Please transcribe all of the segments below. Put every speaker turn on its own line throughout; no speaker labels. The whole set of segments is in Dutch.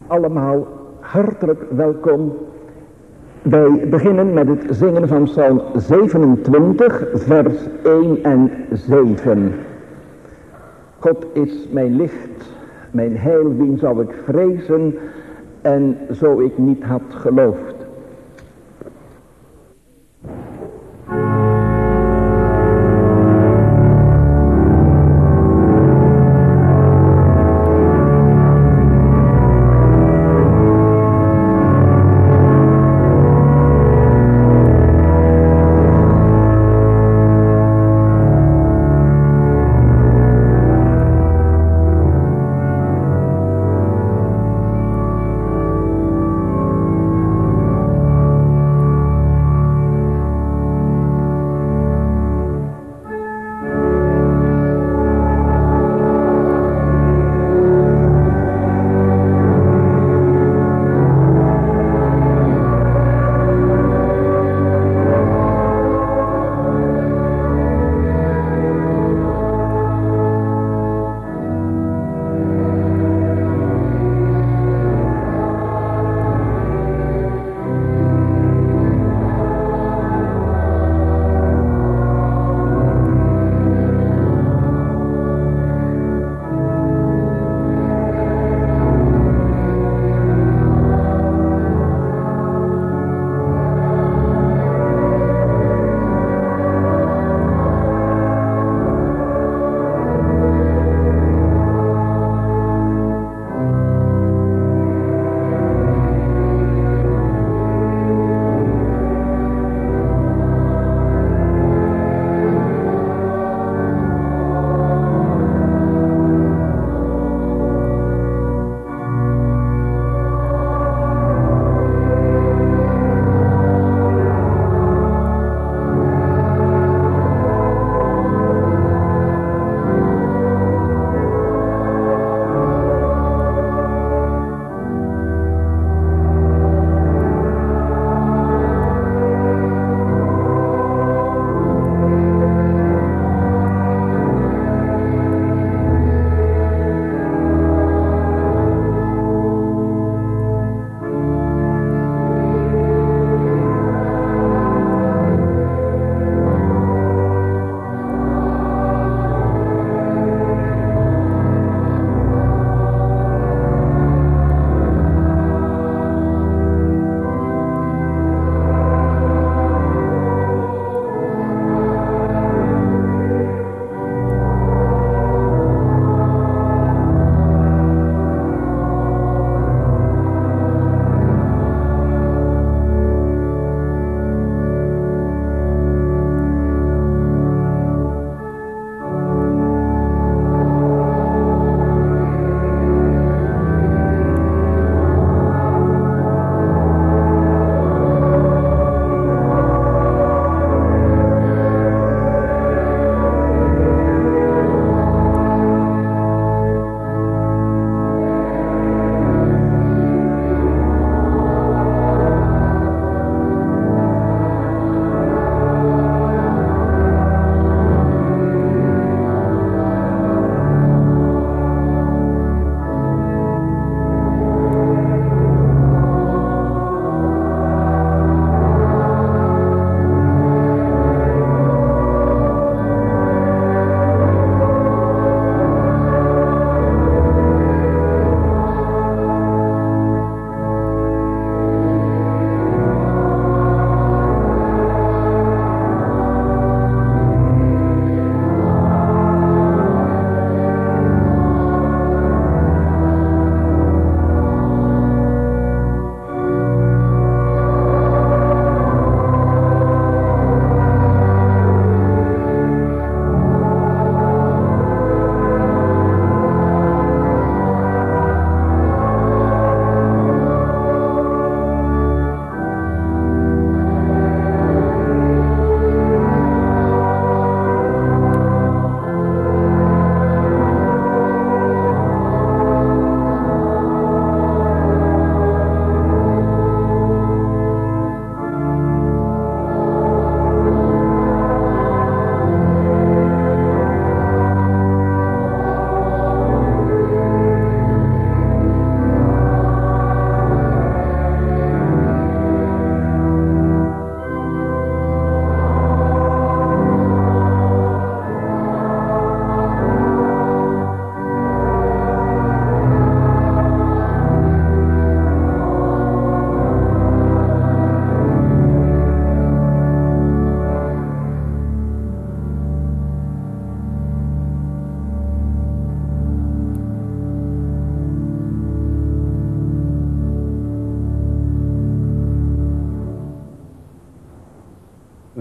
Allemaal hartelijk welkom. Wij beginnen met het zingen van Psalm 27, vers 1 en 7. God is mijn licht, mijn heil, wien zou ik vrezen, en zo ik niet had geloofd.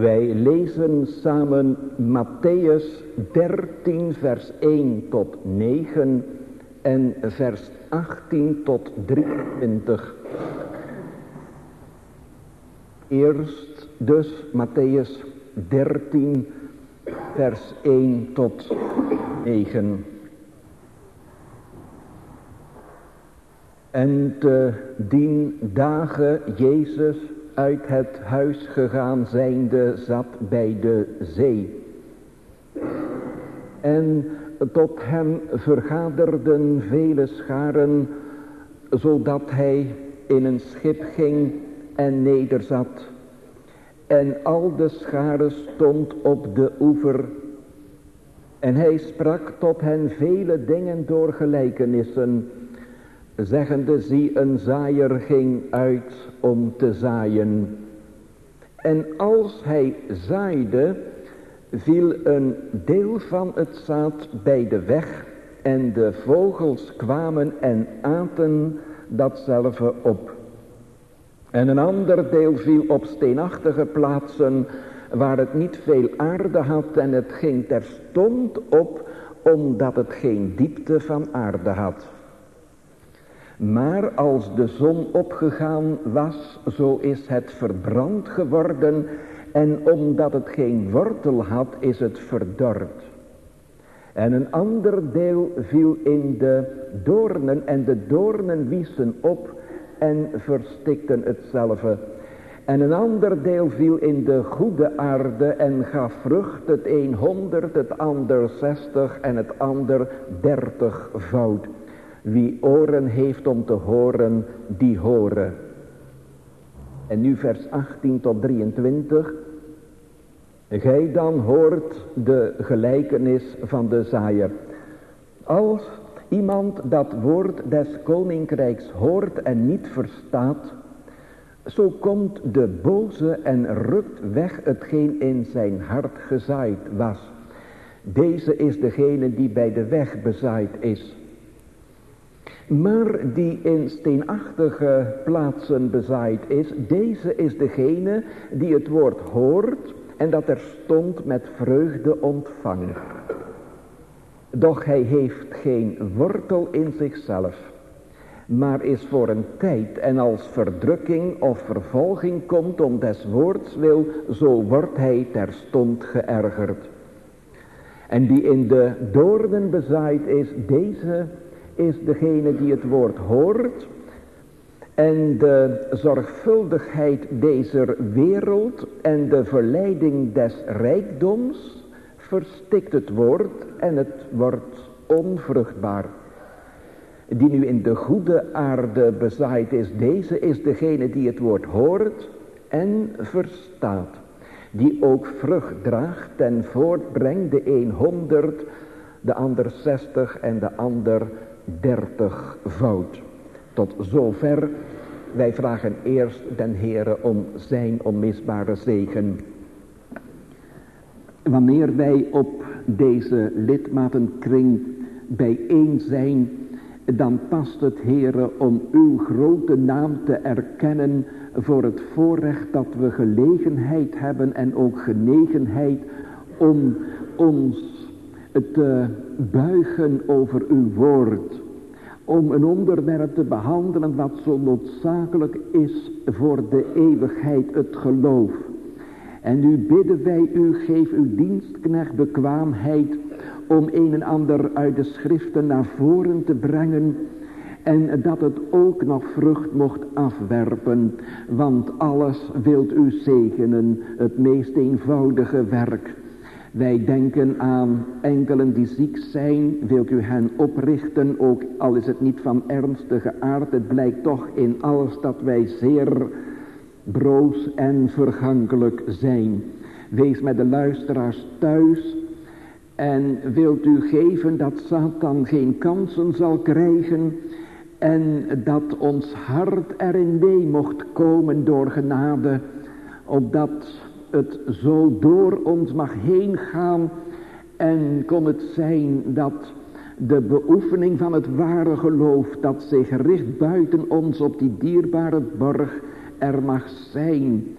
Wij lezen samen Mattheüs 13 vers 1 tot 9 en vers 18 tot 23. Eerst dus Mattheüs 13 vers 1 tot 9. En te dien dagen Jezus uit het huis gegaan zijnde zat bij de zee. En tot hem vergaderden vele scharen, zodat hij in een schip ging en nederzat. En al de schare stond op de oever. En hij sprak tot hen vele dingen door gelijkenissen, zeggende, zie, een zaaier ging uit om te zaaien. En als hij zaaide, viel een deel van het zaad bij de weg, en de vogels kwamen en aten datzelve op. En een ander deel viel op steenachtige plaatsen, waar het niet veel aarde had, en het ging terstond op, omdat het geen diepte van aarde had. Maar als de zon opgegaan was, zo is het verbrand geworden, en omdat het geen wortel had, is het verdord. En een ander deel viel in de doornen, en de doornen wiezen op en verstikten hetzelve. En een ander deel viel in de goede aarde en gaf vrucht, het een 100, het ander 60 en het ander 30-voud. Wie oren heeft om te horen, die horen. En nu vers 18 tot 23. Gij dan hoort de gelijkenis van de zaaier. Als iemand dat woord des koninkrijks hoort en niet verstaat, zo komt de boze en rukt weg hetgeen in zijn hart gezaaid was. Deze is degene die bij de weg bezaaid is. Maar die in steenachtige plaatsen bezaaid is, deze is degene die het woord hoort en dat terstond met vreugde ontvangt. Doch hij heeft geen wortel in zichzelf, maar is voor een tijd, en als verdrukking of vervolging komt om des woords wil, zo wordt hij terstond geërgerd. En die in de doornen bezaaid is, deze is degene die het woord hoort en de zorgvuldigheid deze wereld en de verleiding des rijkdoms verstikt het woord en het wordt onvruchtbaar. Die nu in de goede aarde bezaaid is, deze is degene die het woord hoort en verstaat, die ook vrucht draagt en voortbrengt, de een 100, de ander 60 en de ander 30-voud. Tot zover. Wij vragen eerst den Heere om zijn onmisbare zegen. Wanneer wij op deze lidmatenkring bijeen zijn, dan past het, Heere, om uw grote naam te erkennen voor het voorrecht dat we gelegenheid hebben en ook genegenheid om ons te buigen over uw woord. Om een onderwerp te behandelen wat zo noodzakelijk is voor de eeuwigheid, het geloof. En nu bidden wij u, geef uw dienstknecht bekwaamheid om een en ander uit de schriften naar voren te brengen. En dat het ook nog vrucht mocht afwerpen. Want alles wilt u zegenen, het meest eenvoudige werk. Wij denken aan enkelen die ziek zijn, wilt u hen oprichten, ook al is het niet van ernstige aard. Het blijkt toch in alles dat wij zeer broos en vergankelijk zijn. Wees met de luisteraars thuis en wilt u geven dat Satan geen kansen zal krijgen en dat ons hart erin mee mocht komen door genade, opdat het zo door ons mag heen gaan en kon het zijn dat de beoefening van het ware geloof dat zich richt buiten ons op die dierbare borg er mag zijn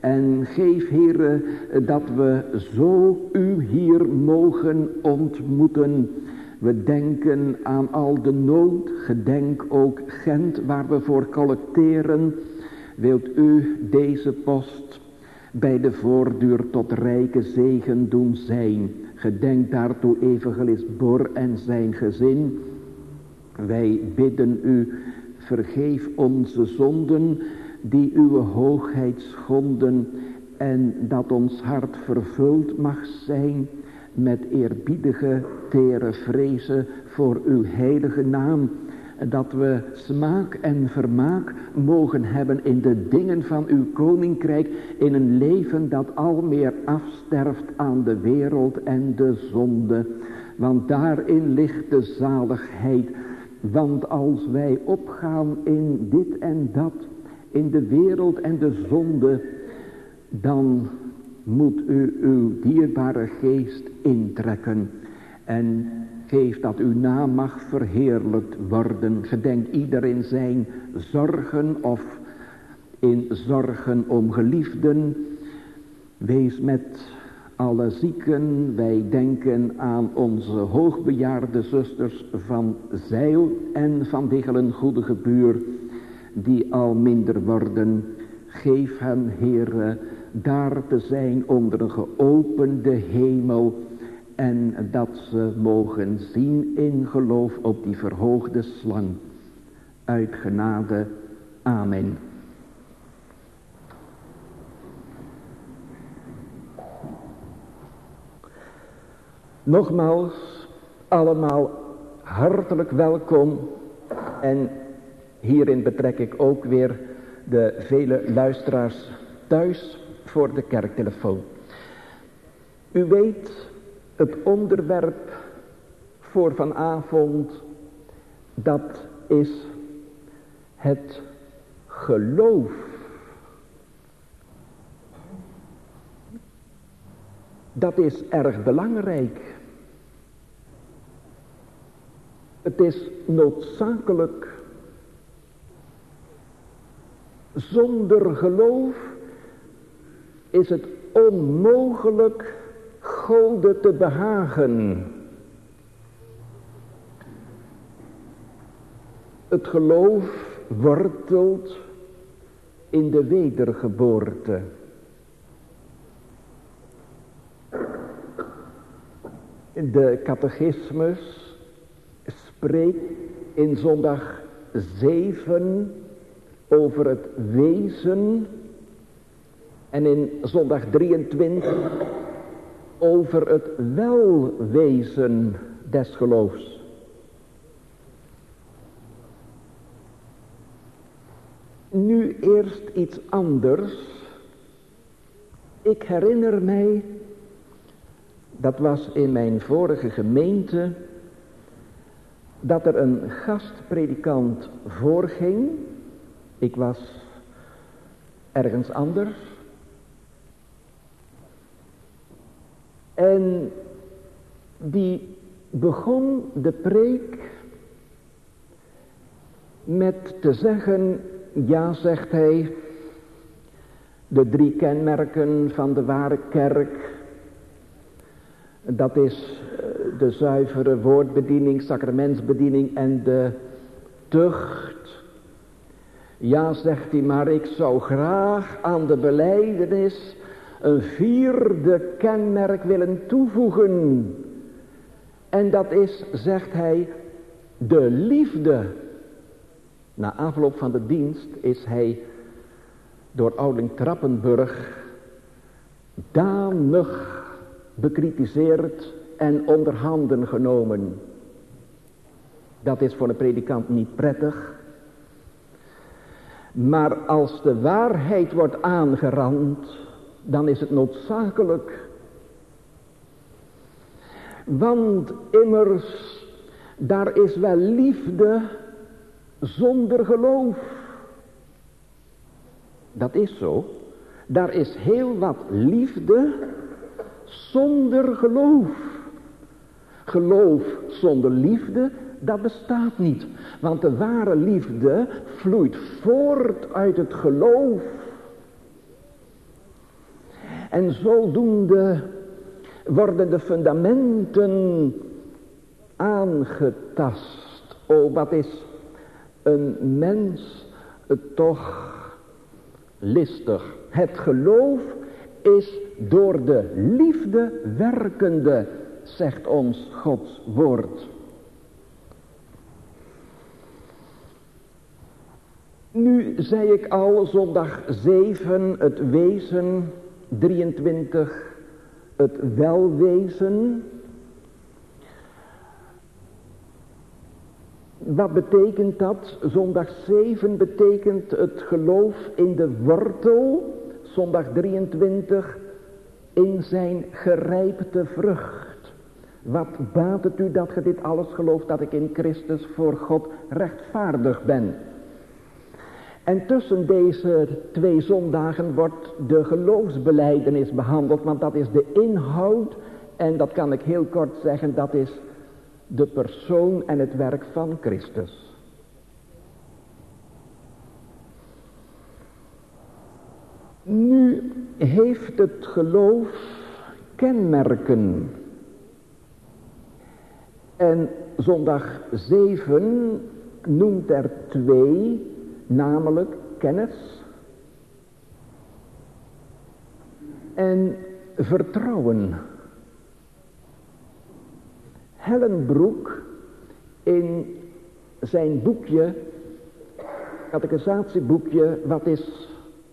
En geef, Heere, dat we zo u hier mogen ontmoeten. We denken aan al de nood. Gedenk ook Gent waar we voor collecteren. Wilt u deze post bij de voordeur tot rijke zegen doen zijn. Gedenk daartoe evangelist Bor en zijn gezin. Wij bidden u, vergeef onze zonden die uw hoogheid schonden. En dat ons hart vervuld mag zijn met eerbiedige tere vrezen voor uw heilige naam. Dat we smaak en vermaak mogen hebben in de dingen van uw koninkrijk. In een leven dat al meer afsterft aan de wereld en de zonde. Want daarin ligt de zaligheid. Want als wij opgaan in dit en dat, in de wereld en de zonde, dan moet u uw dierbare geest intrekken. En geef dat uw naam mag verheerlijkt worden. Gedenk ieder in zijn zorgen of in zorgen om geliefden. Wees met alle zieken. Wij denken aan onze hoogbejaarde zusters van Zeil en van Diggelen Goede Gebuur, die al minder worden. Geef hen, Heere, daar te zijn onder een geopende hemel. En dat ze mogen zien in geloof op die verhoogde slang. Uit genade. Amen.
Nogmaals, allemaal hartelijk welkom. En hierin betrek ik ook weer de vele luisteraars thuis voor de kerktelefoon. U weet, het onderwerp voor vanavond, dat is het geloof. Dat is erg belangrijk. Het is noodzakelijk. Zonder geloof is het onmogelijk Gode te behagen. Het geloof wortelt in de wedergeboorte. De catechismus spreekt in zondag 7 over het wezen en in zondag 23 over het welwezen des geloofs. Nu eerst iets anders. Ik herinner mij, dat was in mijn vorige gemeente, dat er een gastpredikant voorging. Ik was ergens anders. En die begon de preek met te zeggen, ja, zegt hij, de 3 kenmerken van de ware kerk, dat is de zuivere woordbediening, sacramentsbediening en de tucht. Ja, zegt hij, maar ik zou graag aan de belijdenis een 4e kenmerk willen toevoegen. En dat is, zegt hij, de liefde. Na afloop van de dienst is hij door ouderling Trappenburg danig bekritiseerd en onder handen genomen. Dat is voor een predikant niet prettig. Maar als de waarheid wordt aangerand, dan is het noodzakelijk. Want immers, daar is wel liefde zonder geloof. Dat is zo. Daar is heel wat liefde zonder geloof. Geloof zonder liefde, dat bestaat niet. Want de ware liefde vloeit voort uit het geloof.
En zodoende worden de fundamenten aangetast. Oh, wat is een mens toch listig. Het geloof is door de liefde werkende, zegt ons Gods woord. Nu zei ik al, zondag 7, het wezen, 23, het welwezen. Wat betekent dat? Zondag 7 betekent het geloof in de wortel. Zondag 23 in zijn gerijpte vrucht. Wat baat het u dat ge dit alles gelooft, dat ik in Christus voor God rechtvaardig ben? En tussen deze 2 zondagen wordt de geloofsbelijdenis behandeld, want dat is de inhoud, en dat kan ik heel kort zeggen, dat is de persoon en het werk van Christus. Nu heeft het geloof kenmerken. En zondag 7 noemt er 2, namelijk kennis en vertrouwen. Hellenbroek in zijn boekje, catechisatieboekje, wat is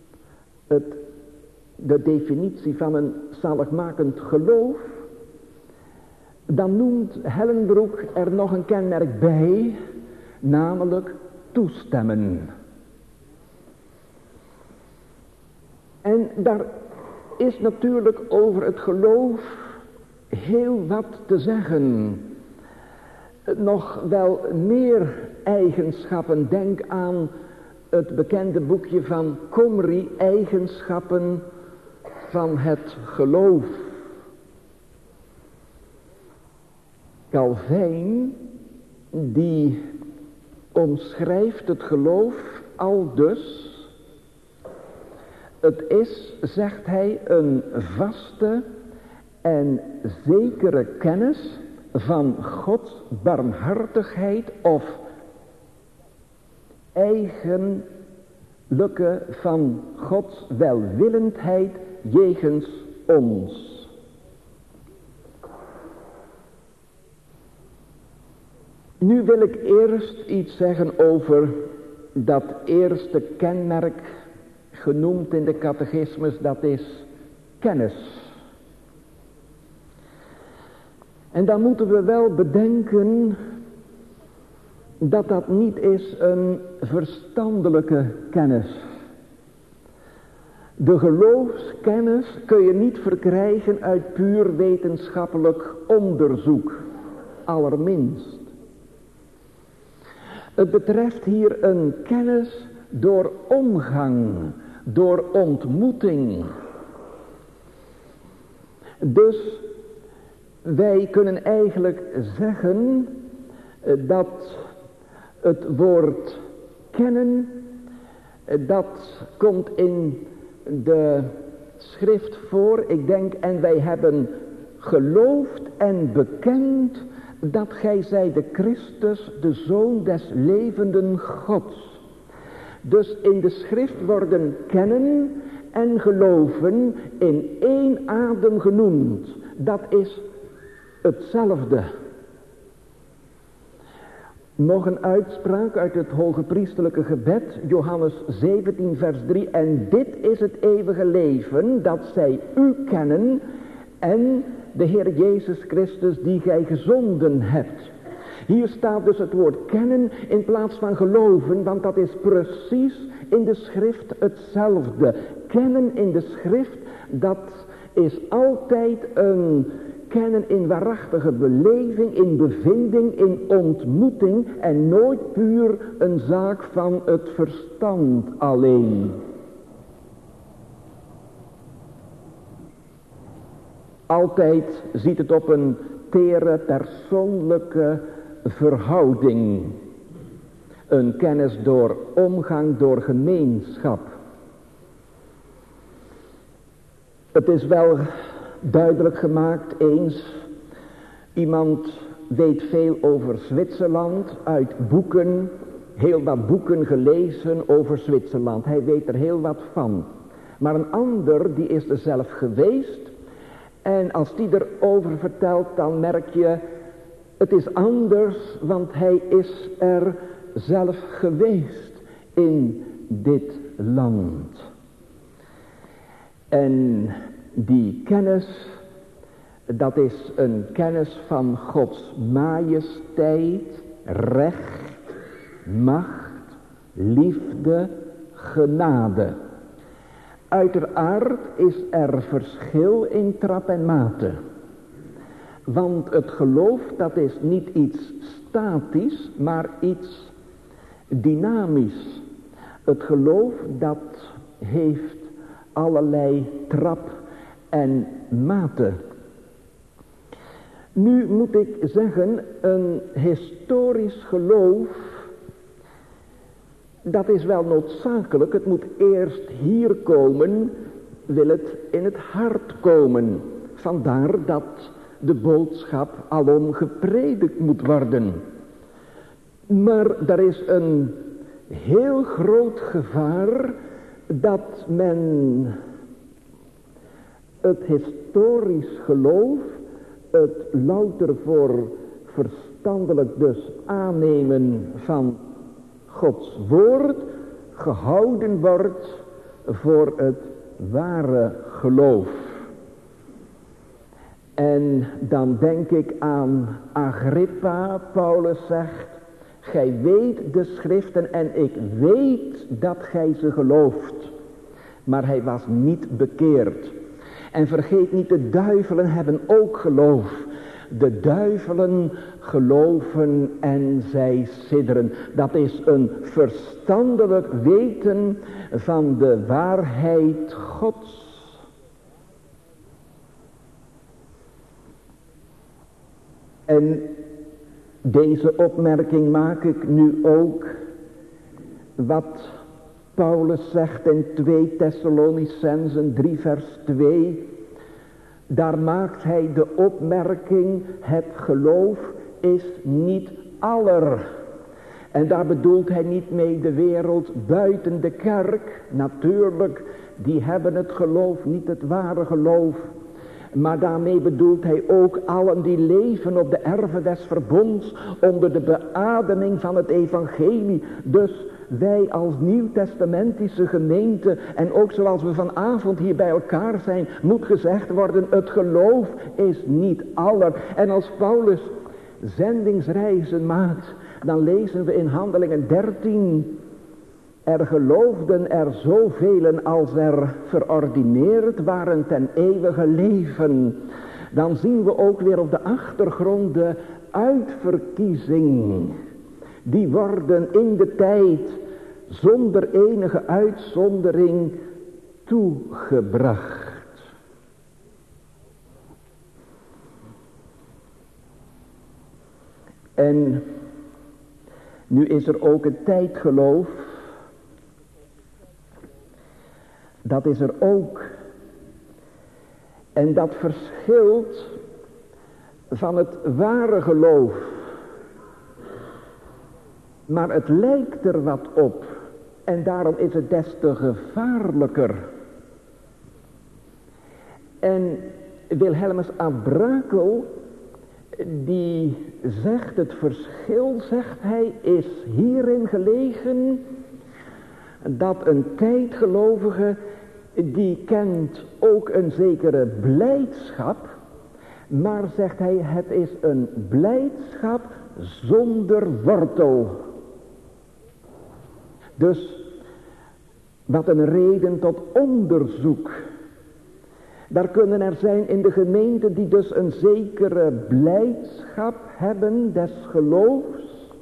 de definitie van een zaligmakend geloof, dan noemt Hellenbroek er nog een kenmerk bij, namelijk toestemmen. En daar is natuurlijk over het geloof heel wat te zeggen. Nog wel meer eigenschappen. Denk aan het bekende boekje van Comrie, eigenschappen van het geloof. Calvijn, die omschrijft het geloof aldus: het is, zegt hij, een vaste en zekere kennis van Gods barmhartigheid of eigenlijke van Gods welwillendheid jegens ons. Nu wil ik eerst iets zeggen over dat eerste kenmerk genoemd in de catechismus, dat is kennis. En dan moeten we wel bedenken dat dat niet is een verstandelijke kennis. De geloofskennis kun je niet verkrijgen uit puur wetenschappelijk onderzoek, allerminst. Het betreft hier een kennis door omgang, door ontmoeting. Dus wij kunnen eigenlijk zeggen dat het woord kennen, dat komt in de schrift voor. Ik denk, en wij hebben geloofd en bekend dat gij zijt de Christus, de Zoon des levenden Gods. Dus in de schrift worden kennen en geloven in één adem genoemd. Dat is hetzelfde. Nog een uitspraak uit het hogepriesterlijke gebed, Johannes 17 vers 3. En dit is het eeuwige leven, dat zij u kennen en de Heer Jezus Christus die gij gezonden hebt. Hier staat dus het woord kennen in plaats van geloven, want dat is precies in de schrift hetzelfde. Kennen in de schrift, dat is altijd een kennen in waarachtige beleving, in bevinding, in ontmoeting en nooit puur een zaak van het verstand alleen. Altijd ziet het op een tere persoonlijke verhouding. Een kennis door omgang, door gemeenschap.
Het is wel duidelijk gemaakt eens. Iemand weet veel over Zwitserland uit boeken. Heel wat boeken gelezen over Zwitserland. Hij weet er heel wat van. Maar een ander die is er zelf geweest. En als die erover vertelt, dan merk je, het is anders, want hij is er zelf geweest in dit land. En die kennis, dat is een kennis van Gods majesteit, recht, macht, liefde, genade. Uiteraard is er verschil in trap en mate. Want het geloof, dat is niet iets statisch, maar iets dynamisch. Het geloof, dat heeft allerlei trap en mate. Nu moet ik zeggen, een historisch geloof, dat is wel noodzakelijk. Het moet eerst hier komen, wil het in het hart komen. Vandaar dat de boodschap alom gepredikt moet worden. Maar er is een heel groot gevaar dat men het historisch geloof, het louter voor verstandelijk dus aannemen van Gods woord, gehouden wordt voor het ware geloof. En dan denk ik aan Agrippa. Paulus zegt, gij weet de schriften en ik weet dat gij ze gelooft. Maar hij was niet bekeerd. En vergeet niet, de duivelen hebben ook geloof. De duivelen geloven en zij sidderen. Dat is een verstandelijk weten van de waarheid Gods. En deze opmerking maak ik nu ook wat Paulus zegt in 2 Thessalonicenzen 3 vers 2. Daar maakt hij de opmerking, het geloof is niet aller. En daar bedoelt hij niet mee de wereld buiten de kerk. Natuurlijk, die hebben het geloof, niet het ware geloof. Maar daarmee bedoelt hij ook allen die leven op de erven des verbonds onder de beademing van het evangelie. Dus wij als nieuwtestamentische gemeente en ook zoals we vanavond hier bij elkaar zijn, moet gezegd worden, het geloof is niet aller. En als Paulus zendingsreizen maakt, dan lezen we in Handelingen 13... Er geloofden er zoveel als er verordineerd waren ten eeuwige leven. Dan zien we ook weer op de achtergrond de uitverkiezing. Die worden in de tijd zonder enige uitzondering toegebracht. En nu is er ook een tijdgeloof. Dat is er ook. En dat verschilt van het ware geloof. Maar het lijkt er wat op. En daarom is het des te gevaarlijker. En Wilhelmus à Brakel, die zegt, het verschil, zegt hij, is hierin gelegen dat een tijdgelovige, die kent ook een zekere blijdschap, maar zegt hij, het is een blijdschap zonder wortel. Dus wat een reden tot onderzoek. Daar kunnen er zijn in de gemeente die dus een zekere blijdschap hebben des geloofs.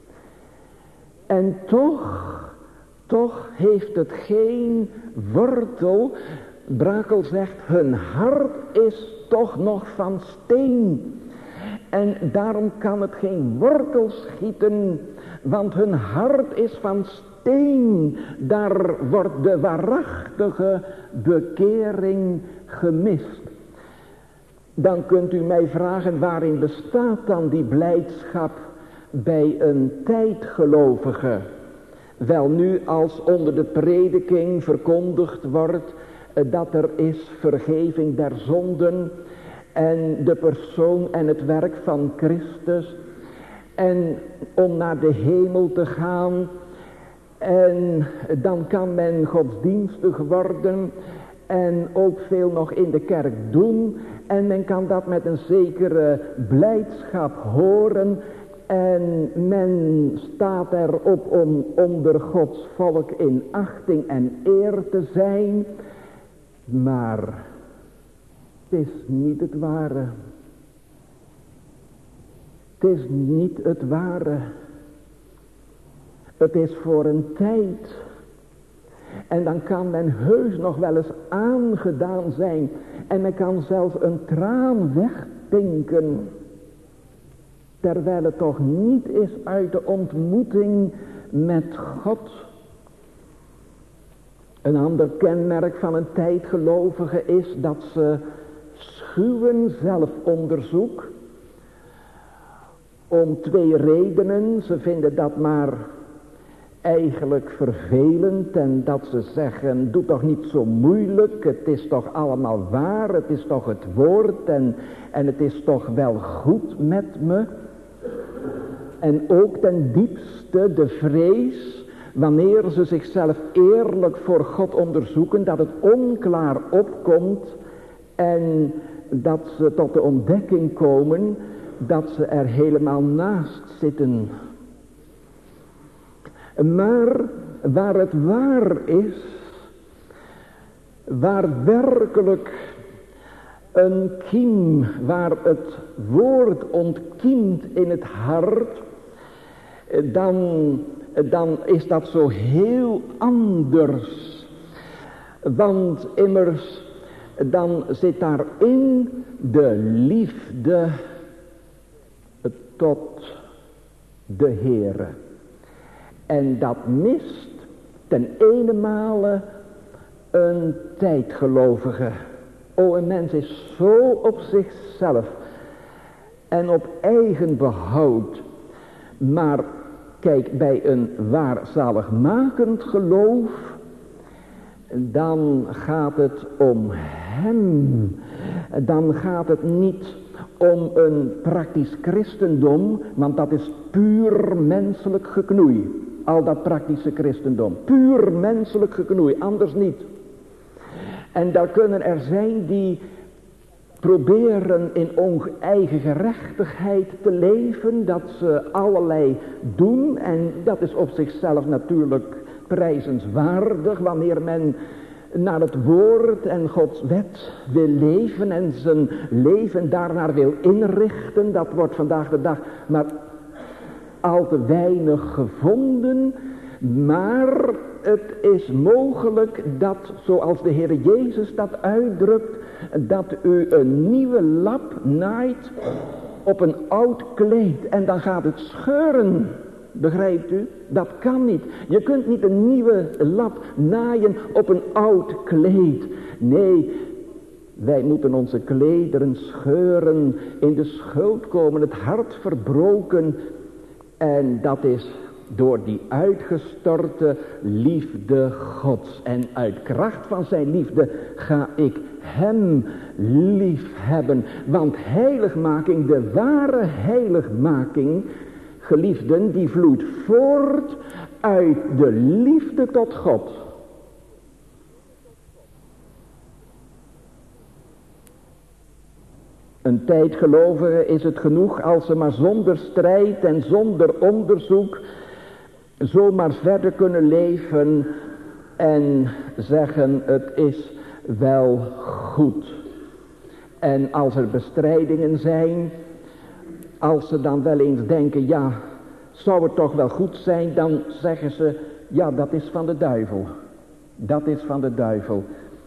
En toch heeft het geen wortel. Brakel zegt, hun hart is toch nog van steen. En daarom kan het geen wortel schieten, want hun hart is van steen. Daar wordt de waarachtige bekering gemist. Dan kunt u mij vragen, waarin bestaat dan die blijdschap bij een tijdgelovige? Wel nu, als onder de prediking verkondigd wordt dat er is vergeving der zonden en de persoon en het werk van Christus en om naar de hemel te gaan, en dan kan men godsdienstig worden en ook veel nog in de kerk doen en men kan dat met een zekere blijdschap horen. En men staat erop om onder Gods volk in achting en eer te zijn. Maar het is niet het ware. Het is niet het ware. Het is voor een tijd. En dan kan men heus nog wel eens aangedaan zijn. En men kan zelfs een traan wegpinken. Terwijl het toch niet is uit de ontmoeting met God. Een ander kenmerk van een tijdgelovige is dat ze schuwen zelfonderzoek. Om 2 redenen. Ze vinden dat maar eigenlijk vervelend en dat ze zeggen, doe toch niet zo moeilijk, het is toch allemaal waar, het is toch het woord en het is toch wel goed met me. En ook ten diepste de vrees, wanneer ze zichzelf eerlijk voor God onderzoeken, dat het onklaar opkomt en dat ze tot de ontdekking komen dat ze er helemaal naast zitten. Maar waar het waar is, waar werkelijk een kiem, waar het woord ontkiemt in het hart, dan is dat zo heel anders. Want immers, dan zit daarin de liefde tot de Heere. En dat mist ten ene een tijdgelovige. Een mens is zo op zichzelf en op eigen behoud. Maar kijk, bij een waar zaligmakend geloof, dan gaat het om hem. Dan gaat het niet om een praktisch christendom, want dat is puur menselijk geknoei. Al dat praktische christendom. Puur menselijk geknoei, anders niet. En daar kunnen er zijn die proberen in eigen gerechtigheid te leven. Dat ze allerlei doen. En dat is op zichzelf natuurlijk prijzenswaardig. Wanneer men naar het woord en Gods wet wil leven. En zijn leven daarnaar wil inrichten. Dat wordt vandaag de dag maar al te weinig gevonden. Maar het is mogelijk dat, zoals de Heer Jezus dat uitdrukt, dat u een nieuwe lap naait op een oud kleed. En dan gaat het scheuren. Begrijpt u? Dat kan niet. Je kunt niet een nieuwe lap naaien op een oud kleed. Nee, wij moeten onze klederen scheuren, in de schuld komen, het hart verbroken. En dat is door die uitgestorte liefde Gods. En uit kracht van zijn liefde ga ik hem lief hebben. Want heiligmaking, de ware heiligmaking, geliefden, die vloeit voort uit de liefde tot God. Een tijdgelovige is het genoeg als ze maar zonder strijd en zonder onderzoek zomaar verder kunnen leven en zeggen het is wel goed. En als er bestrijdingen zijn, als ze dan wel eens denken, ja, zou het toch wel goed zijn, dan zeggen ze, ja, dat is van de duivel. Dat is van de duivel.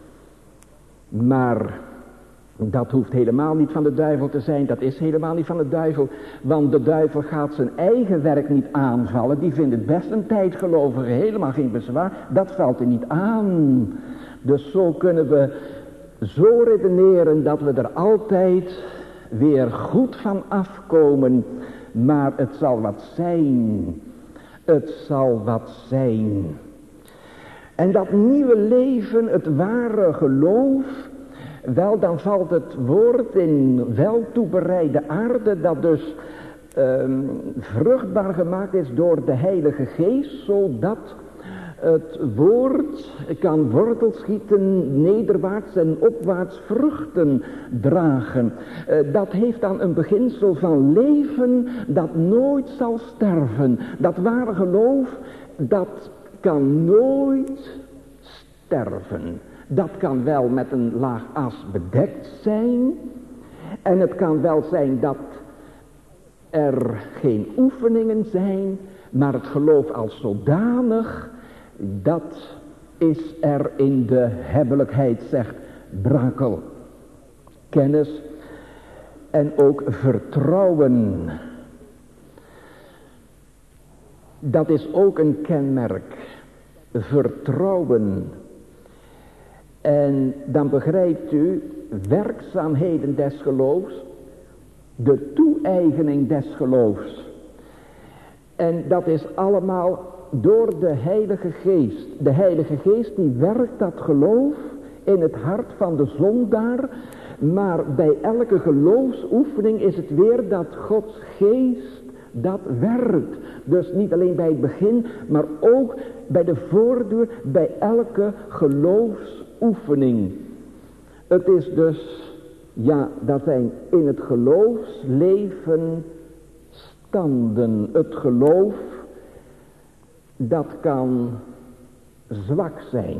Maar dat hoeft helemaal niet van de duivel te zijn. Dat is helemaal niet van de duivel. Want de duivel gaat zijn eigen werk niet aanvallen. Die vindt het best een tijdgelovige helemaal geen bezwaar. Dat valt er niet aan. Dus zo kunnen we zo redeneren dat we er altijd weer goed van afkomen. Maar het zal wat zijn. Het zal wat zijn. En dat nieuwe leven, het ware geloof, wel dan valt het woord in wel toebereide aarde, dat dus vruchtbaar gemaakt is door de Heilige Geest, zodat het woord kan wortel schieten, nederwaarts en opwaarts vruchten dragen. Dat heeft dan een beginsel van leven dat nooit zal sterven. Dat ware geloof, dat kan nooit sterven. Dat kan wel met een laag as bedekt zijn. En het kan wel zijn dat er geen oefeningen zijn. Maar het geloof als zodanig, dat is er in de hebbelijkheid, zegt Brakel. Kennis en ook vertrouwen. Dat is ook een kenmerk. Vertrouwen. En dan begrijpt u werkzaamheden des geloofs. De toe-eigening des geloofs. En dat is allemaal door de Heilige Geest. De Heilige Geest die werkt dat geloof in het hart van de zondaar. Maar bij elke geloofsoefening is het weer dat Gods Geest dat werkt. Dus niet alleen bij het begin, maar ook bij de voortduur, bij elke geloofsoefening. Het is dus, ja, dat zijn in het geloofsleven standen. Het geloof, dat kan zwak zijn.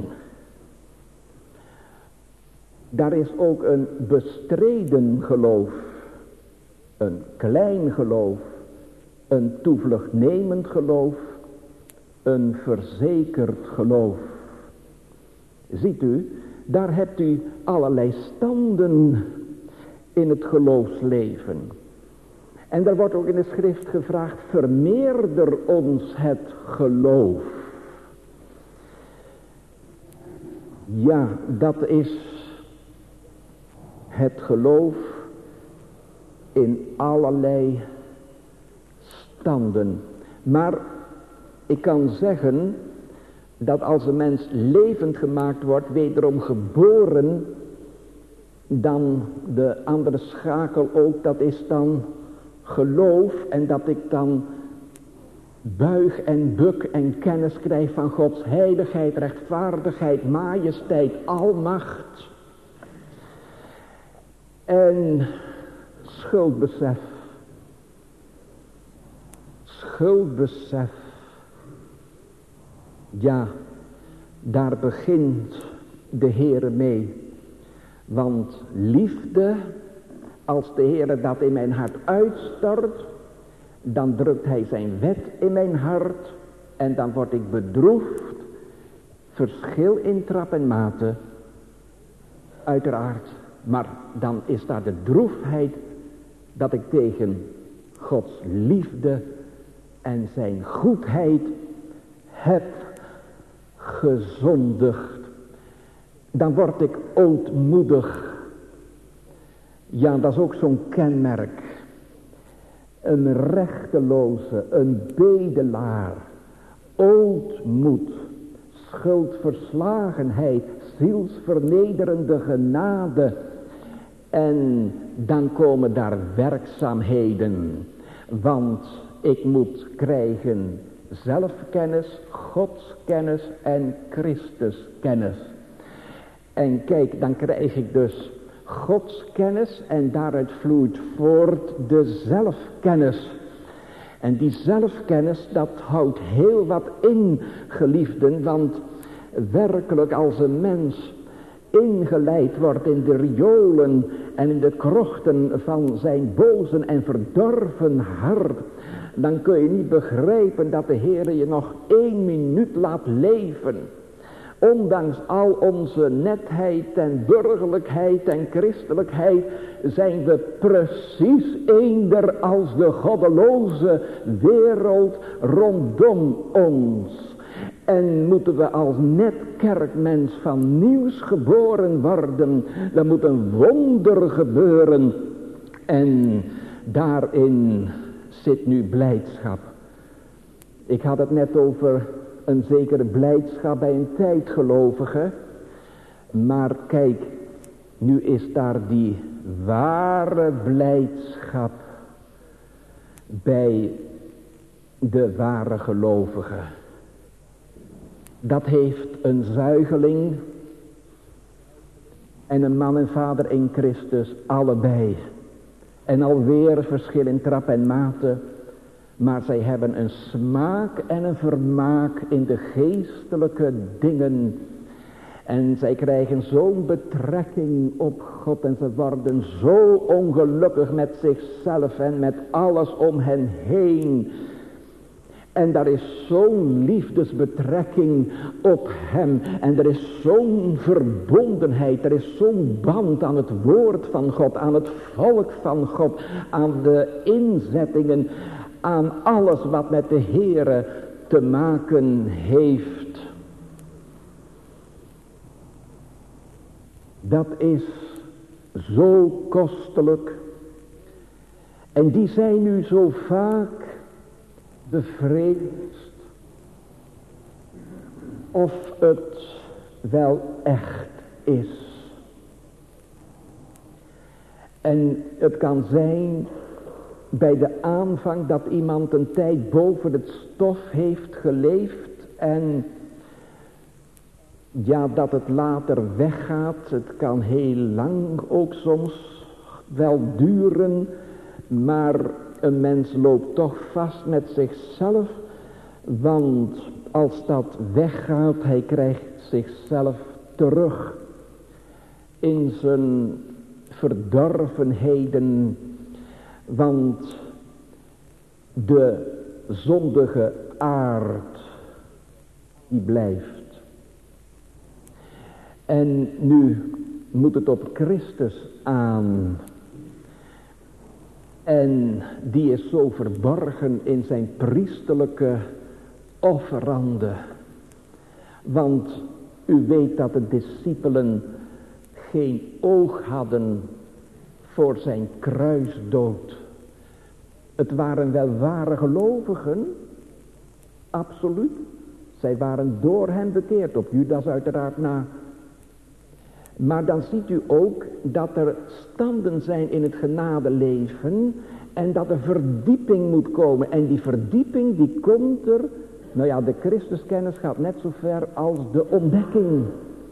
Daar is ook een bestreden geloof, een klein geloof, een toevluchtnemend geloof, een verzekerd geloof. Ziet u, daar hebt u allerlei standen in het geloofsleven. En daar wordt ook in de schrift gevraagd, vermeerder ons het geloof. Ja, dat is het geloof in allerlei standen. Maar ik kan zeggen dat als een mens levend gemaakt wordt, wederom geboren, dan de andere schakel ook, dat is dan geloof, en dat ik dan buig en buk en kennis krijg van Gods heiligheid, rechtvaardigheid, majesteit, almacht en schuldbesef. Schuldbesef. Ja, daar begint de Heere mee. Want liefde, als de Heere dat in mijn hart uitstort, dan drukt Hij zijn wet in mijn hart en dan word ik bedroefd. Verschil in trap en mate, uiteraard. Maar dan is daar de droefheid dat ik tegen Gods liefde en zijn goedheid heb gezondigd. Dan word ik ootmoedig. Ja, dat is ook zo'n kenmerk. Een rechteloze, een bedelaar, ootmoed, schuldverslagenheid, zielsvernederende genade. En dan komen daar werkzaamheden. Want ik moet krijgen zelfkennis, godskennis en Christuskennis. En kijk, dan krijg ik dus godskennis en daaruit vloeit voort de zelfkennis. En die zelfkennis, dat houdt heel wat in, geliefden, want werkelijk als een mens ingeleid wordt in de riolen en in de krochten van zijn boze en verdorven hart, dan kun je niet begrijpen dat de Heer je nog 1 minuut laat leven. Ondanks al onze netheid en burgerlijkheid en christelijkheid zijn we precies eender als de goddeloze wereld rondom ons. En moeten we als net kerkmens van nieuws geboren worden. Dan moet een wonder gebeuren. En daarin zit nu blijdschap. Ik had het net over een zekere blijdschap bij een tijdgelovige. Maar kijk, nu is daar die ware blijdschap bij de ware gelovige. Dat heeft een zuigeling en een man en vader in Christus allebei. En alweer verschil in trap en mate. Maar zij hebben een smaak en een vermaak in de geestelijke dingen. En zij krijgen zo'n betrekking op God. En ze worden zo ongelukkig met zichzelf en met alles om hen heen. En daar is zo'n liefdesbetrekking op hem. En er is zo'n verbondenheid. Er is zo'n band aan het woord van God. Aan het volk van God. Aan de inzettingen. Aan alles wat met de Heere te maken heeft. Dat is zo kostelijk. En die zijn nu zo vaak bevreesd of het wel echt is. En het kan zijn bij de aanvang dat iemand een tijd boven het stof heeft geleefd en ja, dat het later weggaat. Het kan heel lang ook soms wel duren, maar een mens loopt toch vast met zichzelf, want als dat weggaat, hij krijgt zichzelf terug in zijn verdorvenheden, want de zondige aard, die blijft. En nu moet het op Christus aan. En die is zo verborgen in zijn priesterlijke offerande. Want u weet dat de discipelen geen oog hadden voor zijn kruisdood. Het waren wel ware gelovigen, absoluut. Zij waren door hem bekeerd, op Judas uiteraard na. Maar dan ziet u ook dat er standen zijn in het genadeleven en dat er verdieping moet komen. En die verdieping die komt er, nou ja, de Christuskennis gaat net zo ver als de ontdekking.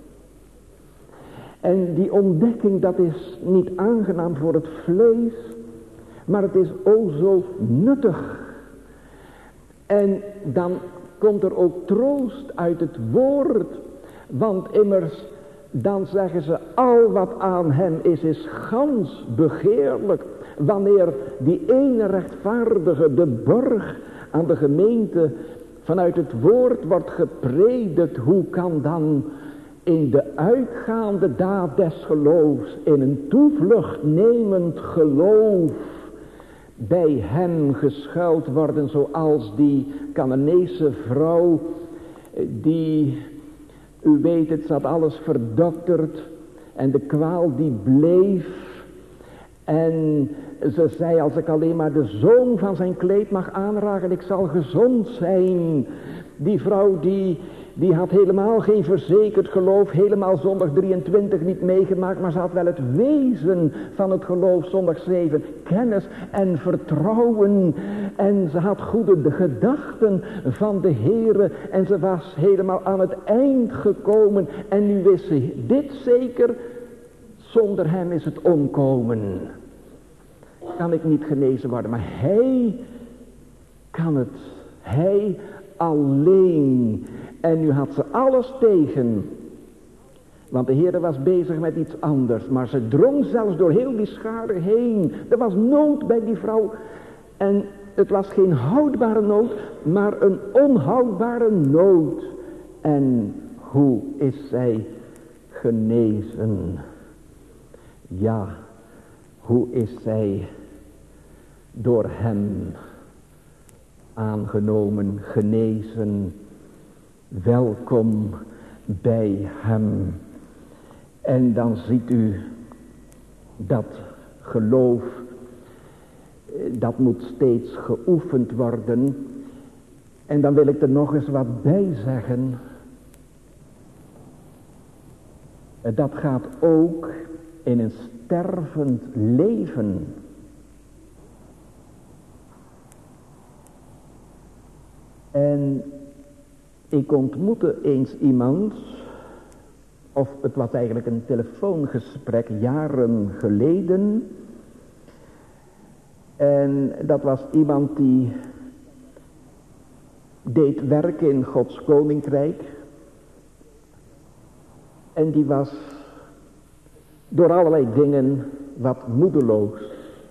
En die ontdekking, dat is niet aangenaam voor het vlees, maar het is o zo nuttig. En dan komt er ook troost uit het woord, want immers, dan zeggen ze, al wat aan hem is gans begeerlijk. Wanneer die ene rechtvaardige, de borg aan de gemeente vanuit het woord wordt gepredikt, hoe kan dan in de uitgaande daad des geloofs, in een toevlucht nemend geloof, bij hem geschuild worden, zoals die Canaanese vrouw, die, u weet het, zat alles verdokterd en de kwaal die bleef. En ze zei, als ik alleen maar de zoom van zijn kleed mag aanraken, ik zal gezond zijn. Die vrouw die had helemaal geen verzekerd geloof, helemaal zondag 23 niet meegemaakt, maar ze had wel het wezen van het geloof, zondag 7, kennis en vertrouwen. En ze had goede gedachten van de Heere en ze was helemaal aan het eind gekomen. En nu wist ze dit zeker, zonder hem is het omkomen. Kan ik niet genezen worden, maar hij kan het. Hij alleen. En nu had ze alles tegen. Want de Heer was bezig met iets anders. Maar ze drong zelfs door heel die schare heen. Er was nood bij die vrouw. En het was geen houdbare nood, maar een onhoudbare nood. En hoe is zij genezen? Ja, hoe is zij door hem genezen, aangenomen, genezen. welkom bij hem. En dan ziet u dat geloof, dat moet steeds geoefend worden. En dan wil ik er nog eens wat bij zeggen. Dat gaat ook in een stervend leven. En ik ontmoette eens iemand, of het was eigenlijk een telefoongesprek jaren geleden. En dat was iemand die deed werk in Gods koninkrijk. En die was door allerlei dingen wat moedeloos.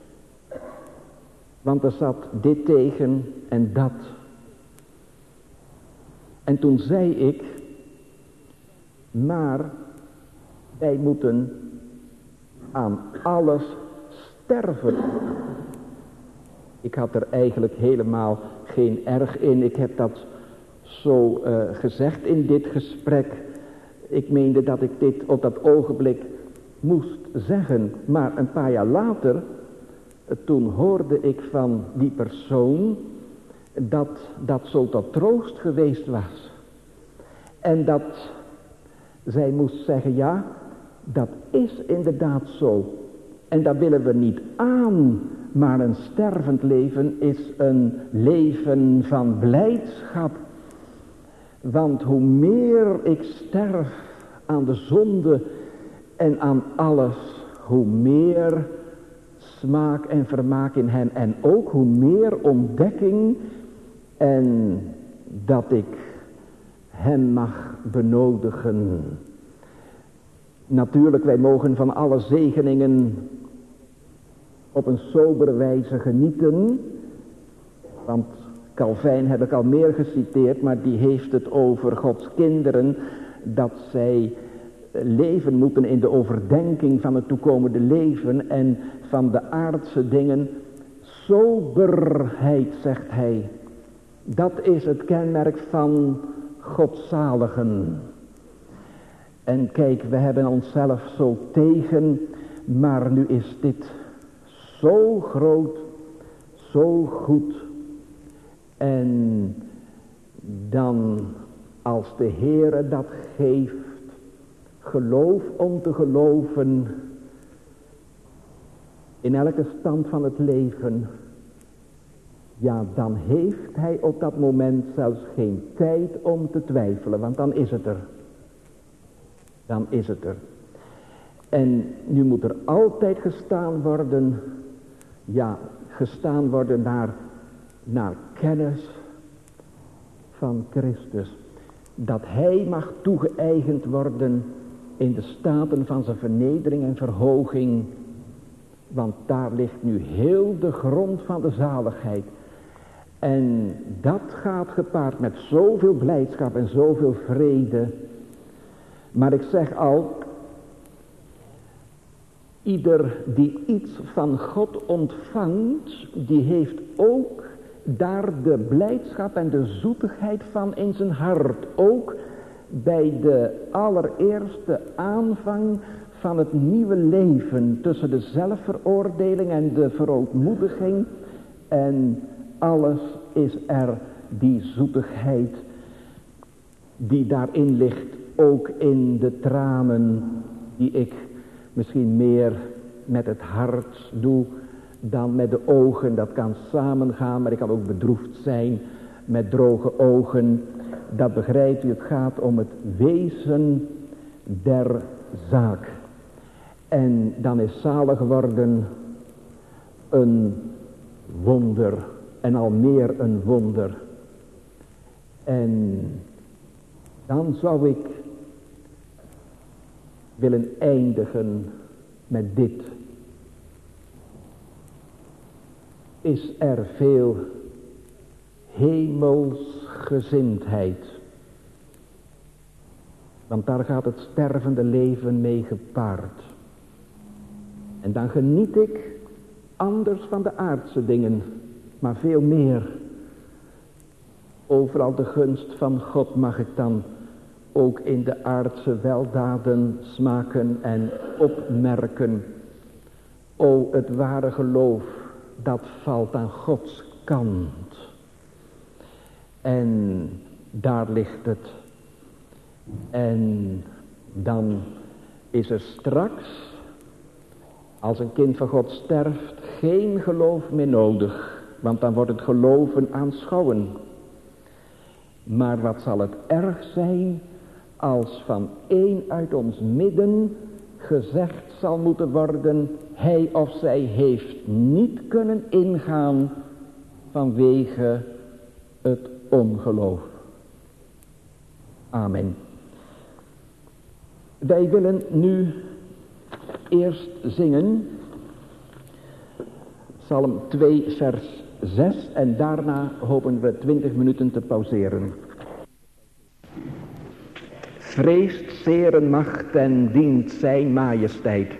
Want er zat dit tegen en dat. En toen zei ik, maar wij moeten aan alles sterven. Ik had er eigenlijk helemaal geen erg in. Ik heb dat zo gezegd in dit gesprek. Ik meende dat ik dit op dat ogenblik moest zeggen. Maar een paar jaar later, toen hoorde ik van die persoon dat dat zo tot troost geweest was. En dat zij moest zeggen, ja, dat is inderdaad zo. En dat willen we niet aan. Maar een stervend leven is een leven van blijdschap. Want hoe meer ik sterf aan de zonde en aan alles, hoe meer smaak en vermaak in hem. En ook hoe meer ontdekking en dat ik hem mag benodigen. Natuurlijk, wij mogen van alle zegeningen op een sobere wijze genieten. Want Calvijn heb ik al meer geciteerd, maar die heeft het over Gods kinderen, dat zij leven moeten in de overdenking van het toekomende leven en van de aardse dingen. Soberheid, zegt hij, dat is het kenmerk van godzaligen. En kijk, we hebben onszelf zo tegen, maar nu is dit zo groot, zo goed. En dan als de Heere dat geeft, geloof om te geloven in elke stand van het leven, ja, dan heeft hij op dat moment zelfs geen tijd om te twijfelen, want dan is het er. Dan is het er. En nu moet er altijd gestaan worden, ja, gestaan worden naar kennis van Christus. Dat hij mag toegeëigend worden in de staten van zijn vernedering en verhoging. Want daar ligt nu heel de grond van de zaligheid. En dat gaat gepaard met zoveel blijdschap en zoveel vrede. Maar ik zeg al, ieder die iets van God ontvangt, die heeft ook daar de blijdschap en de zoetigheid van in zijn hart. Ook bij de allereerste aanvang van het nieuwe leven, tussen de zelfveroordeling en de verootmoediging. En alles is er die zoetigheid die daarin ligt, ook in de tranen die ik misschien meer met het hart doe dan met de ogen. Dat kan samengaan, maar ik kan ook bedroefd zijn met droge ogen. Dat begrijpt u, het gaat om het wezen der zaak. En dan is zalig worden een wonder en al meer een wonder. En dan zou ik willen eindigen met dit. Is er veel hemelsgezindheid? Want daar gaat het stervende leven mee gepaard. En dan geniet ik anders van de aardse dingen, maar veel meer
Overal de gunst van God mag ik dan ook in de aardse weldaden smaken en opmerken. O, het ware geloof, dat valt aan Gods kant. En daar ligt het. En dan is er straks, als een kind van God sterft, geen geloof meer nodig. Want dan wordt het geloven aanschouwen. Maar wat zal het erg zijn als van één uit ons midden gezegd zal moeten worden, hij of zij heeft niet kunnen ingaan vanwege het ongeloof. Amen. Wij willen nu eerst zingen Psalm 2 vers 6 en daarna hopen we 20 minuten te pauzeren. Vreest zere macht en dient zijn majesteit.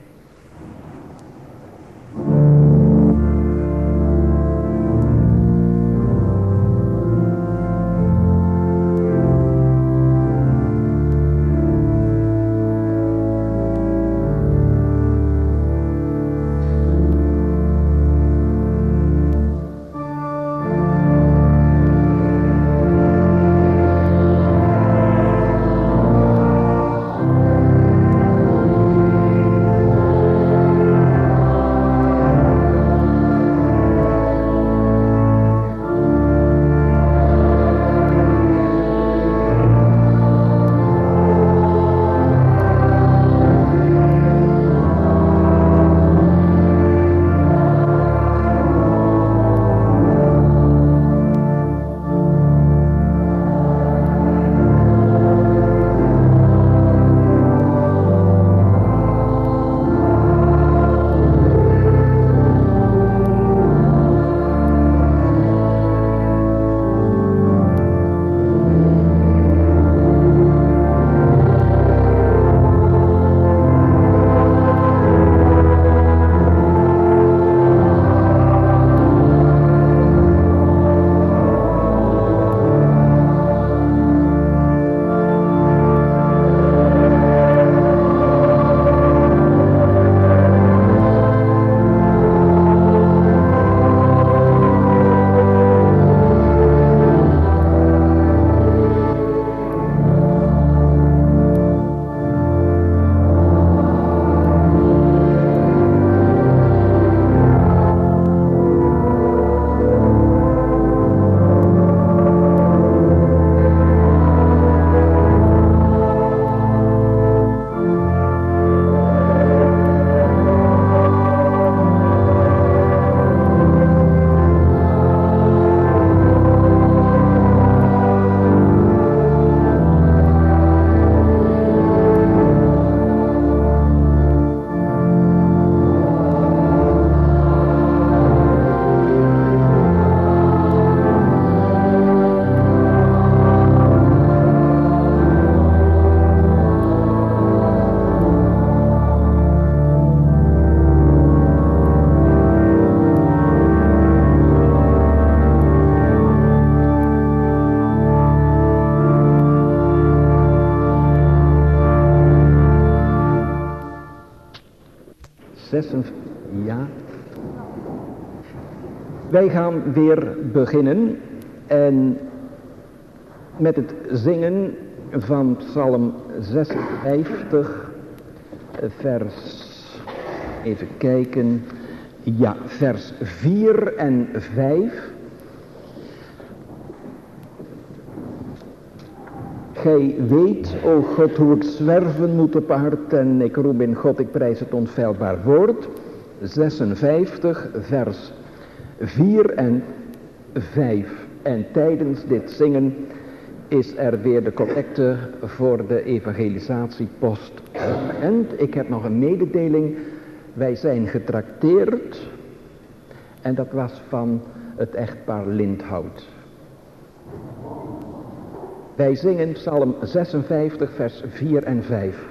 Ja. Wij gaan weer beginnen en met het zingen van Psalm 56 vers, even kijken, ja, vers 4 en 5. Gij weet, o God, hoe ik zwerven moet te paard en ik roem in God, ik prijs het onfeilbaar woord. 56 vers 4 en 5. En tijdens dit zingen is er weer de collecte voor de evangelisatiepost. En ik heb nog een mededeling. Wij zijn getrakteerd. En dat was van het echtpaar Lindhout. Wij zingen Psalm 56 vers 4 en 5.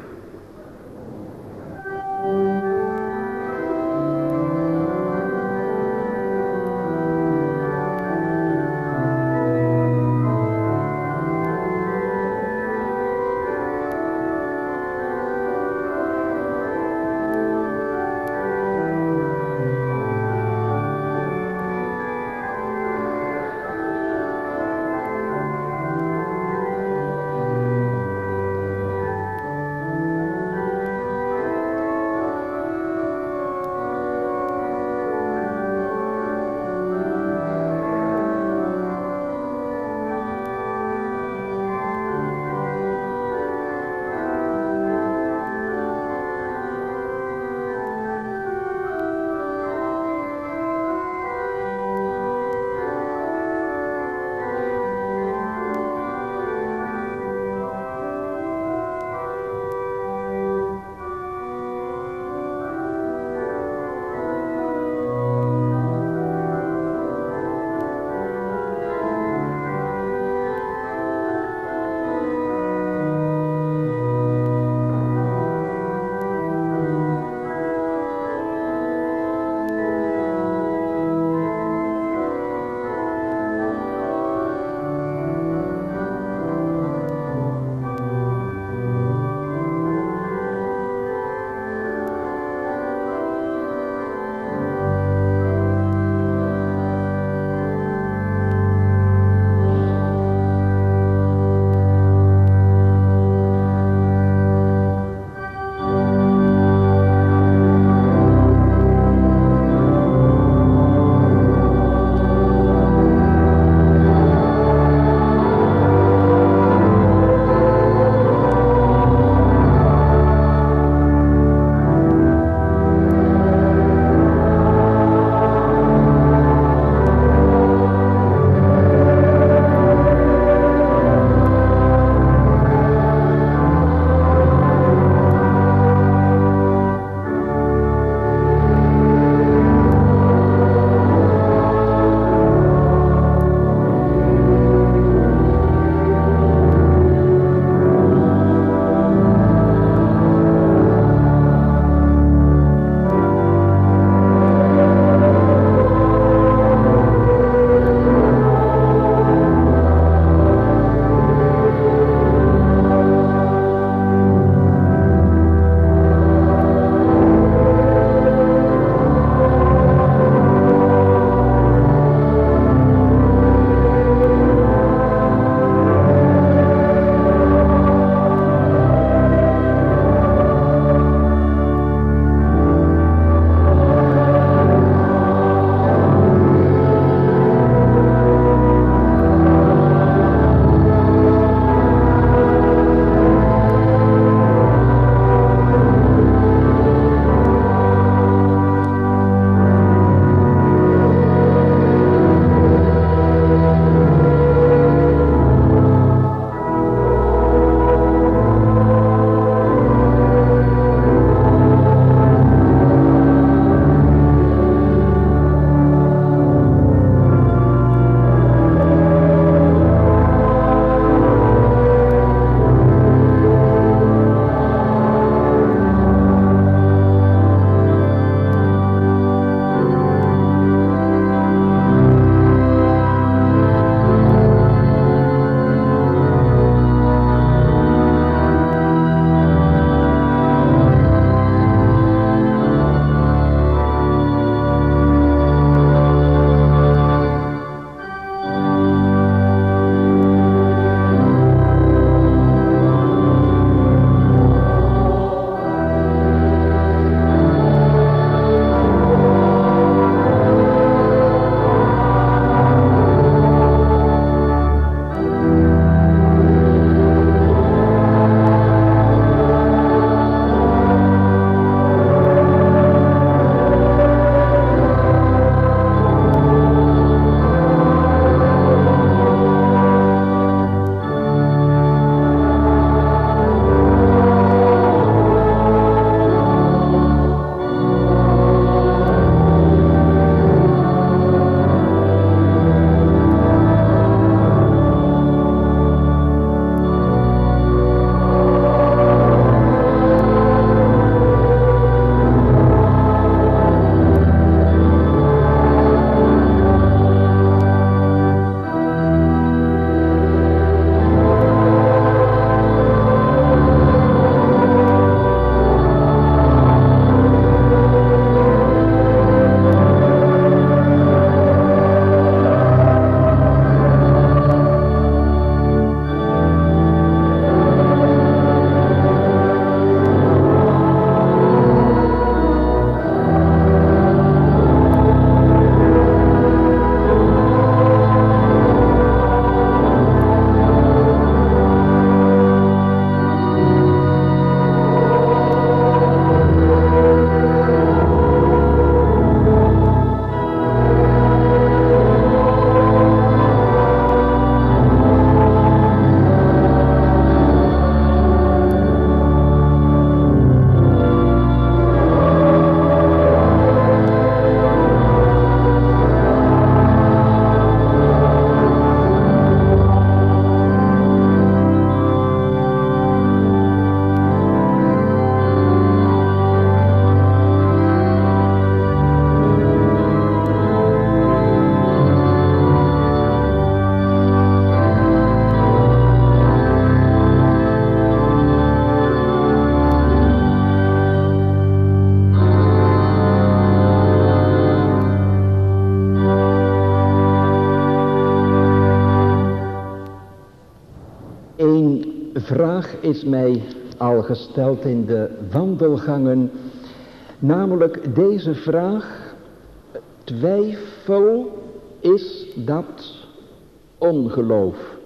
vraag is mij al gesteld in de wandelgangen, namelijk deze vraag: twijfel, is dat ongeloof?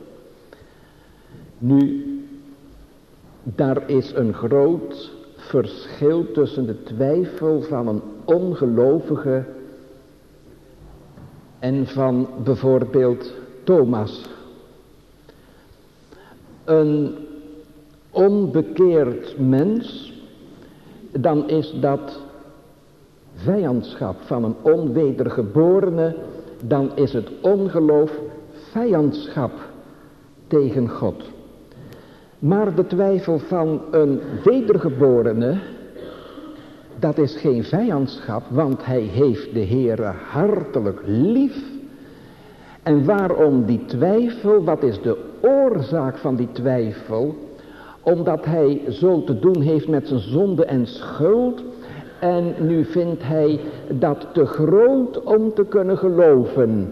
Nu, daar is een groot verschil tussen de twijfel van een ongelovige en van bijvoorbeeld Thomas. Een onbekeerd mens, dan is dat vijandschap. Van een onwedergeborene, dan is het ongeloof vijandschap tegen God. Maar de twijfel van een wedergeborene, dat is geen vijandschap, want hij heeft de Heere hartelijk lief. En waarom die twijfel? Wat is de oorzaak van die twijfel? Omdat hij zo te doen heeft met zijn zonde en schuld. En nu vindt hij dat te groot om te kunnen geloven.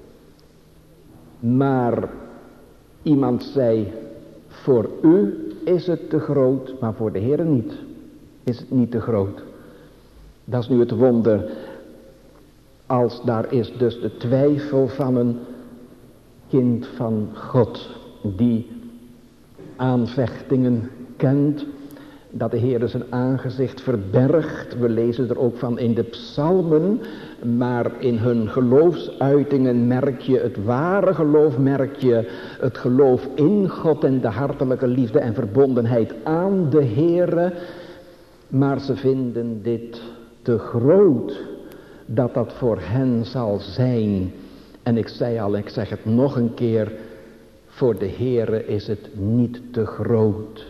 Maar iemand zei: voor u is het te groot, maar voor de Heere niet. Is het niet te groot. Dat is nu het wonder. Als daar is dus de twijfel van een kind van God, die aanvechtingen kent, dat de Heer zijn aangezicht verbergt. We lezen er ook van in de psalmen, maar in hun geloofsuitingen merk je het ware geloof, merk je het geloof in God en de hartelijke liefde en verbondenheid aan de Heer. Maar ze vinden dit te groot, dat voor hen zal zijn. En ik zei al, ik zeg het nog een keer, voor de Heere is het niet te groot.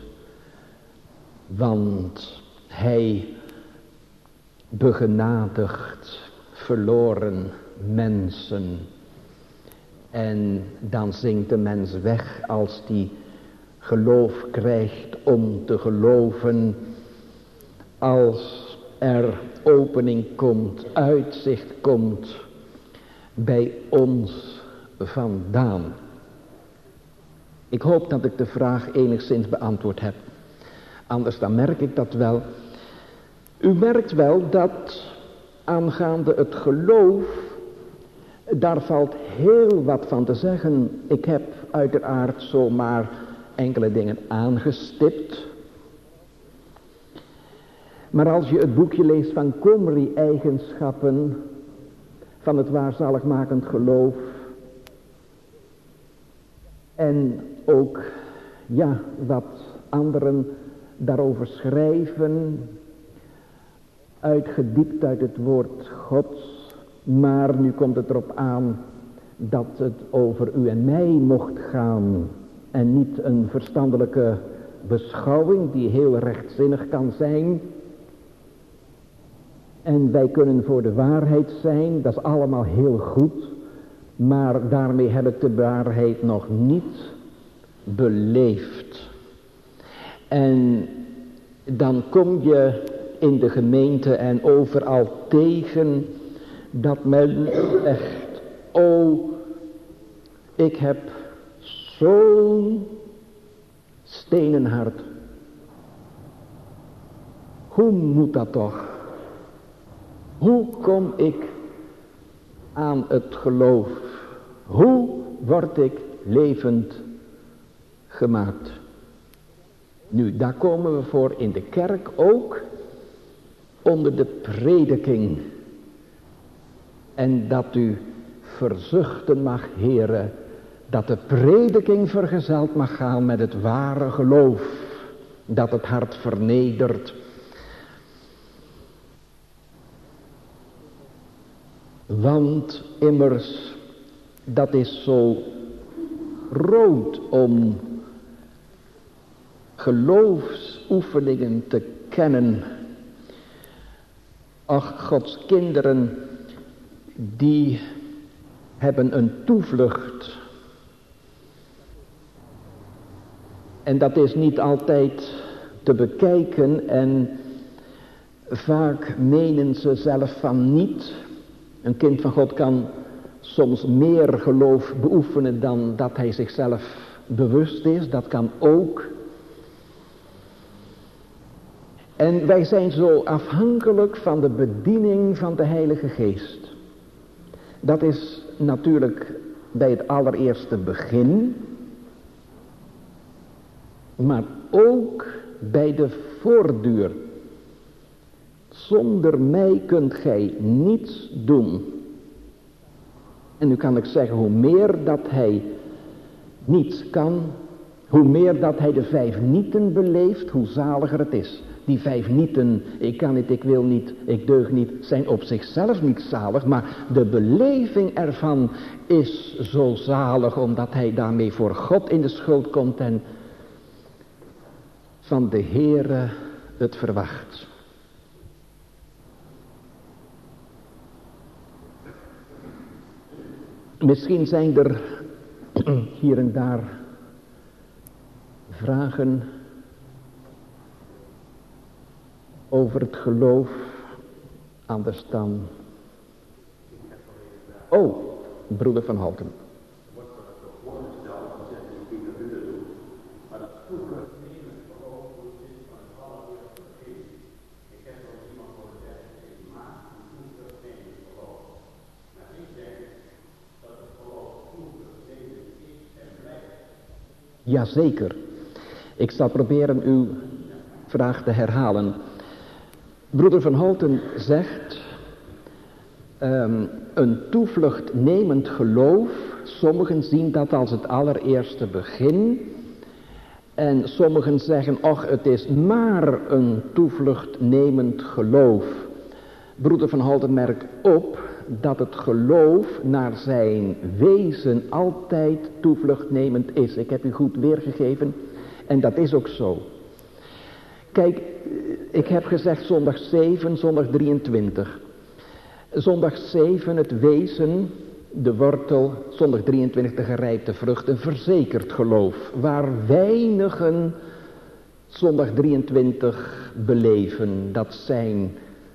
Want hij begenadigt verloren mensen. En dan zinkt de mens weg als die geloof krijgt om te geloven. Als er opening komt, uitzicht komt bij ons vandaan. Ik hoop dat ik de vraag enigszins beantwoord heb. Anders dan merk ik dat wel. U merkt wel dat aangaande het geloof, daar valt heel wat van te zeggen. Ik heb uiteraard zomaar enkele dingen aangestipt. Maar als je het boekje leest van Komri, eigenschappen van het waarzaligmakend geloof. En ook, ja, wat anderen daarover schrijven, uitgediept uit het woord Gods. Maar nu komt het erop aan dat het over u en mij mocht gaan. En niet een verstandelijke beschouwing die heel rechtzinnig kan zijn. En wij kunnen voor de waarheid zijn, dat is allemaal heel goed. Maar daarmee heb ik de waarheid nog niet beleefd. En dan kom je in de gemeente en overal tegen dat men zegt: oh, ik heb zo'n stenen hart. Hoe moet dat toch? Hoe kom ik aan het geloof? Hoe word ik levend gemaakt? Nu, daar komen we voor in de kerk ook onder de prediking. En dat u verzuchten mag, Heere, dat de prediking vergezeld mag gaan met het ware geloof. Dat het hart vernedert. Want immers, dat is zo rood om geloofsoefeningen te kennen. Ach, Gods kinderen, die hebben een toevlucht. En dat is niet altijd te bekijken en vaak menen ze zelf van niet. Een kind van God kan soms meer geloof beoefenen dan dat hij zichzelf bewust is. Dat kan ook.
En wij zijn zo afhankelijk van de bediening van de Heilige Geest. Dat is natuurlijk bij het allereerste begin, maar ook bij de voortduur. Zonder mij kunt gij niets doen. En nu kan ik zeggen, hoe meer dat hij niets kan, hoe meer dat hij de 5 nieten beleeft, hoe zaliger het is. Die 5 nieten, ik kan niet, ik wil niet, ik deug niet, zijn op zichzelf niet zalig, maar de beleving ervan is zo zalig, omdat hij daarmee voor God in de schuld komt en van de Heere het verwacht. Misschien zijn er hier en daar vragen over het geloof, anders dan... Oh, broeder Van Halten. Jazeker. Ik zal proberen uw vraag te herhalen. Broeder Van Halten zegt, een toevlucht nemend geloof, sommigen zien dat als het allereerste begin. En sommigen zeggen, och, het is maar een toevlucht nemend geloof. Broeder Van Halten merkt op dat het geloof naar zijn wezen altijd toevluchtnemend is. Ik heb u goed weergegeven en dat is ook zo. Kijk, ik heb gezegd zondag 7, zondag 23. Zondag 7 het wezen, de wortel, zondag 23 de gerijpte vrucht, een verzekerd geloof. Waar weinigen zondag 23 beleven, dat zijn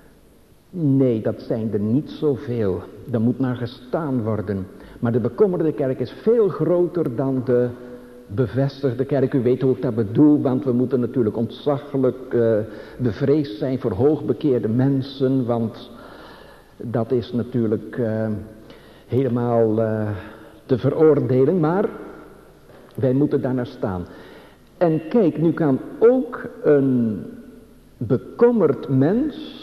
er niet zoveel. Daar moet naar gestaan worden. Maar de bekommerde kerk is veel groter dan de bevestigde kerk. U weet hoe ik dat bedoel, want we moeten natuurlijk ontzaglijk bevreesd zijn voor hoogbekeerde mensen. Want dat is natuurlijk helemaal te veroordelen. Maar wij moeten daar naar staan. En kijk, nu kan ook een bekommerd mens,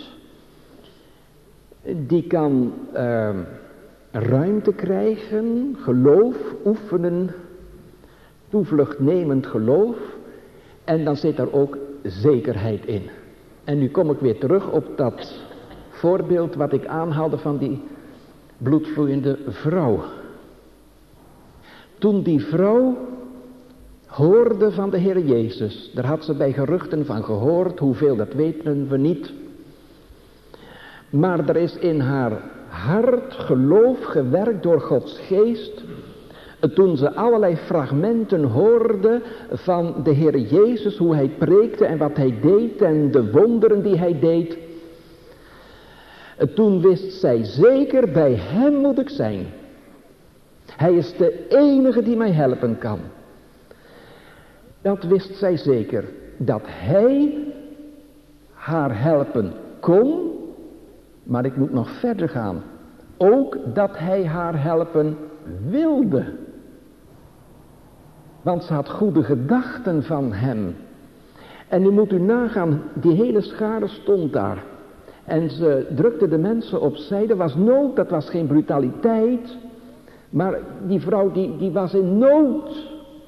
die kan ruimte krijgen, geloof oefenen, toevluchtnemend geloof. En dan zit er ook zekerheid in. En nu kom ik weer terug op dat voorbeeld wat ik aanhaalde van die bloedvloeiende vrouw. Toen die vrouw hoorde van de Heer Jezus, daar had ze bij geruchten van gehoord, hoeveel dat weten we niet. Maar er is in haar hart geloof gewerkt door Gods geest. Toen ze allerlei fragmenten hoorde van de Heer Jezus, hoe hij preekte en wat hij deed en de wonderen die hij deed. Toen wist zij zeker, bij hem moet ik zijn. Hij is de enige die mij helpen kan. Dat wist zij zeker, dat hij haar helpen kon. Maar ik moet nog verder gaan. Ook dat hij haar helpen wilde. Want ze had goede gedachten van hem. En nu moet u nagaan, die hele schare stond daar. En ze drukte de mensen opzij. Er was nood, dat was geen brutaliteit. Maar die vrouw die was in nood.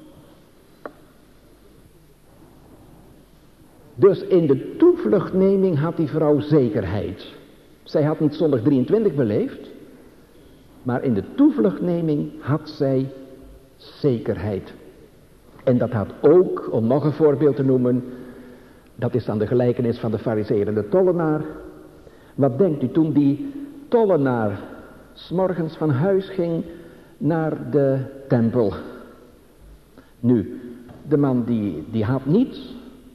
Dus in de toevluchtneming had die vrouw zekerheid. Zij had niet zondag 23 beleefd. Maar in de toevluchtneming had zij zekerheid. En dat had ook, om nog een voorbeeld te noemen, dat is dan de gelijkenis van de farizeeër en de tollenaar. Wat denkt u toen die tollenaar 's morgens van huis ging naar de tempel? Nu, de man die had niets.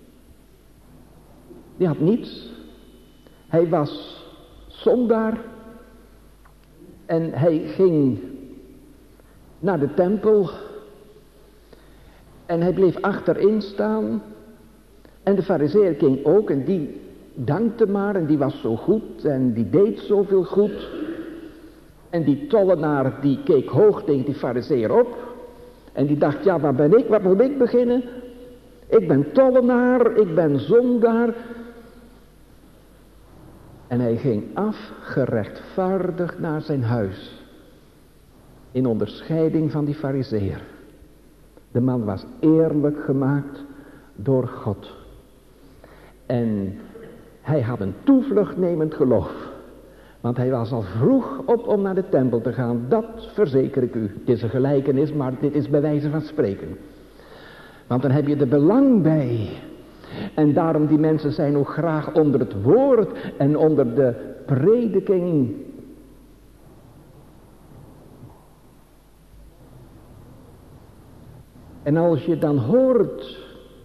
Die had niets. Hij was zondaar. En hij ging naar de tempel. En hij bleef achterin staan. En de farizeeër ging ook. En die dankte maar en die was zo goed en die deed zoveel goed. En die tollenaar die keek hoog tegen die farizeeër op. En die dacht, ja, waar ben ik? Waar moet ik beginnen? Ik ben tollenaar, ik ben zondaar. En hij ging afgerechtvaardigd naar zijn huis. In onderscheiding van die farizeeër. De man was eerlijk gemaakt door God. En hij had een toevluchtnemend geloof. Want hij was al vroeg op om naar de tempel te gaan. Dat verzeker ik u. Het is een gelijkenis, maar dit is bij wijze van spreken. Want dan heb je er belang bij. En daarom die mensen zijn ook graag onder het woord en onder de prediking. En als je dan hoort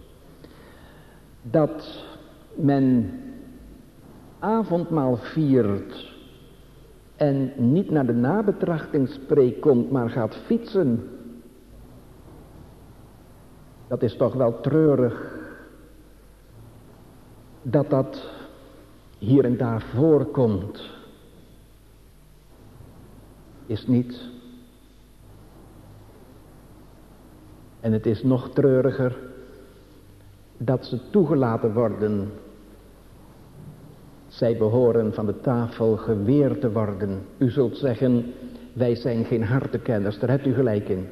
dat men avondmaal viert en niet naar de nabetrachtingspreek komt, maar gaat fietsen. Dat is toch wel treurig dat dat hier en daar voorkomt. Is niet. En het is nog treuriger dat ze toegelaten worden. Zij behoren van de tafel geweerd te worden. U zult zeggen, wij zijn geen hartekenners, daar hebt u gelijk in.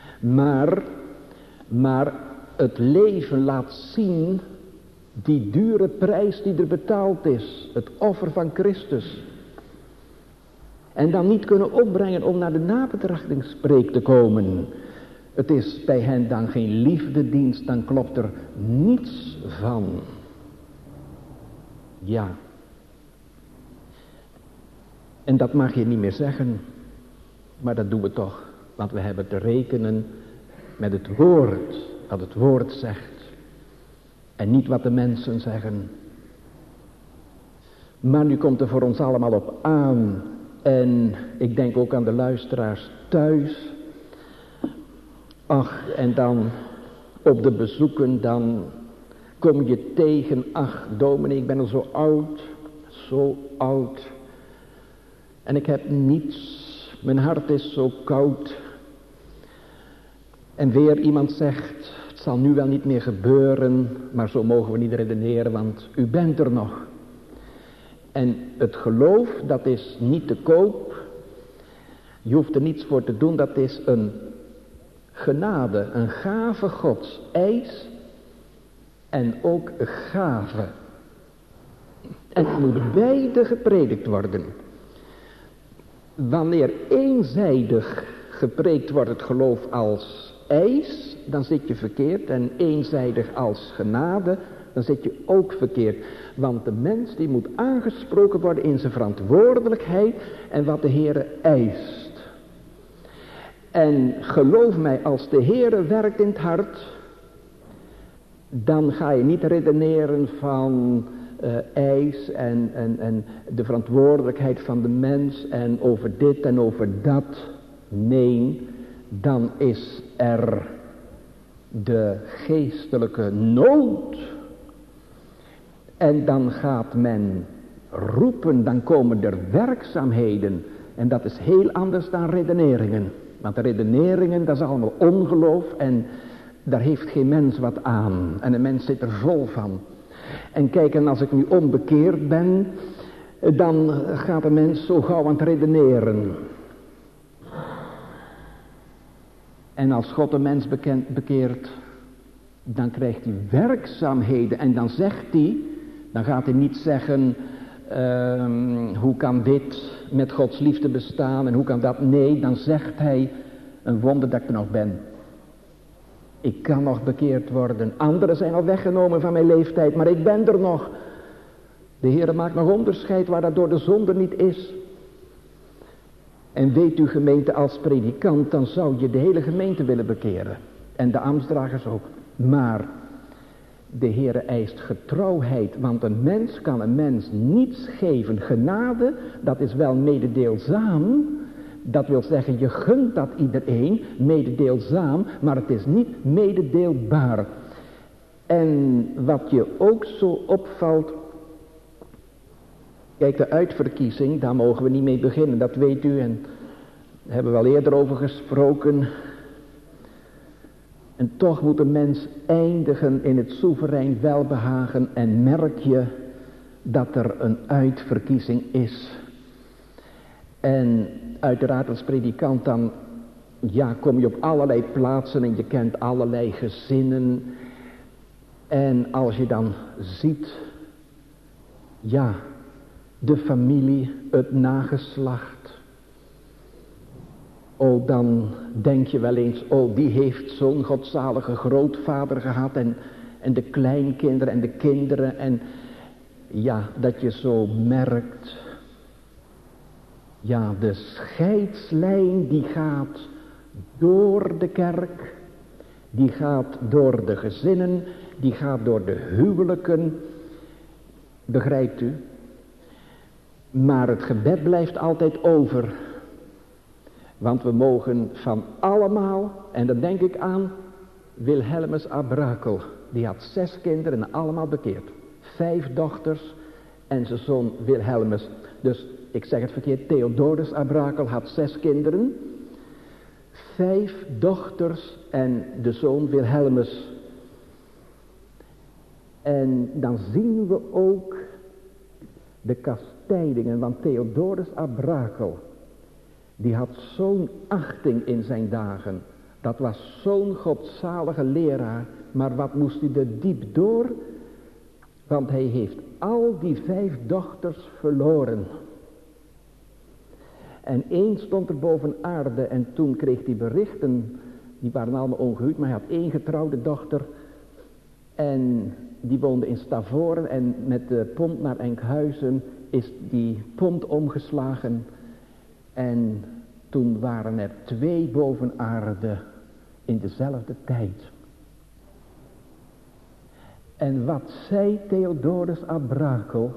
Maar het leven laat zien die dure prijs die er betaald is. Het offer van Christus. En dan niet kunnen opbrengen om naar de nabetrachtingspreek te komen. Het is bij hen dan geen liefdedienst, dan klopt er niets van. Ja. En dat mag je niet meer zeggen. Maar dat doen we toch. Want we hebben te rekenen met het woord. Wat het woord zegt. En niet wat de mensen zeggen. Maar nu komt er voor ons allemaal op aan. En ik denk ook aan de luisteraars thuis. Ach, en dan op de bezoeken, dan kom je tegen. Ach, dominee, ik ben al zo oud. Zo oud. En ik heb niets. Mijn hart is zo koud. En weer iemand zegt, het zal nu wel niet meer gebeuren. Maar zo mogen we niet redeneren, want u bent er nog. En het geloof, dat is niet te koop. Je hoeft er niets voor te doen, dat is een genade, een gave Gods, eis en ook een gave. En het moet beide gepredikt worden. Wanneer eenzijdig gepreekt wordt het geloof als eis, dan zit je verkeerd. En eenzijdig als genade, dan zit je ook verkeerd. Want de mens die moet aangesproken worden in zijn verantwoordelijkheid en wat de Heere eist. En geloof mij, als de Heere werkt in het hart, dan ga je niet redeneren van eis en de verantwoordelijkheid van de mens en over dit en over dat. Nee, dan is er de geestelijke nood. En dan gaat men roepen, dan komen er werkzaamheden. En dat is heel anders dan redeneringen. Want de redeneringen, dat is allemaal ongeloof en daar heeft geen mens wat aan. En een mens zit er vol van. En kijk, en als ik nu onbekeerd ben, dan gaat een mens zo gauw aan het redeneren. En als God een mens bekeert, dan krijgt hij werkzaamheden. En dan zegt hij, dan gaat hij niet zeggen, hoe kan dit met Gods liefde bestaan en hoe kan dat? Nee, dan zegt hij, een wonder dat ik er nog ben. Ik kan nog bekeerd worden. Anderen zijn al weggenomen van mijn leeftijd, maar ik ben er nog. De Heer maakt nog onderscheid waar dat door de zonde niet is. En weet u gemeente, als predikant, dan zou je de hele gemeente willen bekeren. En de ambtsdragers ook. Maar de Heere eist getrouwheid, want een mens kan een mens niets geven. Genade, dat is wel mededeelzaam. Dat wil zeggen, je gunt dat iedereen, mededeelzaam, maar het is niet mededeelbaar. En wat je ook zo opvalt, Kijk, de uitverkiezing, daar mogen we niet mee beginnen, dat weet u en daar hebben we al eerder over gesproken. En toch moet een mens eindigen in het soeverein welbehagen en merk je dat er een uitverkiezing is. En uiteraard als predikant dan, ja, kom je op allerlei plaatsen en je kent allerlei gezinnen. En als je dan ziet, ja, de familie, het nageslacht. Oh, dan denk je wel eens, oh, die heeft zo'n godzalige grootvader gehad en de kleinkinderen en de kinderen. En ja, dat je zo merkt, ja, de scheidslijn die gaat door de kerk, die gaat door de gezinnen, die gaat door de huwelijken, begrijpt u? Maar het gebed blijft altijd over. Want we mogen van allemaal, en dan denk ik aan Wilhelmus Abrakel. Die had 6 kinderen en allemaal bekeerd. 5 dochters en zijn zoon Wilhelmus. Dus ik zeg het verkeerd, Theodorus Abrakel had 6 kinderen. 5 dochters en de zoon Wilhelmus. En dan zien we ook de kastijdingen, want Theodorus Abrakel, die had zo'n achting in zijn dagen. Dat was zo'n godzalige leraar, maar wat moest hij er diep door? Want hij heeft al die 5 dochters verloren. En 1 stond er boven aarde en toen kreeg hij berichten, die waren allemaal ongehuwd, maar hij had 1 getrouwde dochter. En die woonde in Stavoren en met de pont naar Enkhuizen is die pont omgeslagen. En toen waren er 2 boven aarde in dezelfde tijd. En wat zei Theodorus Abrakel?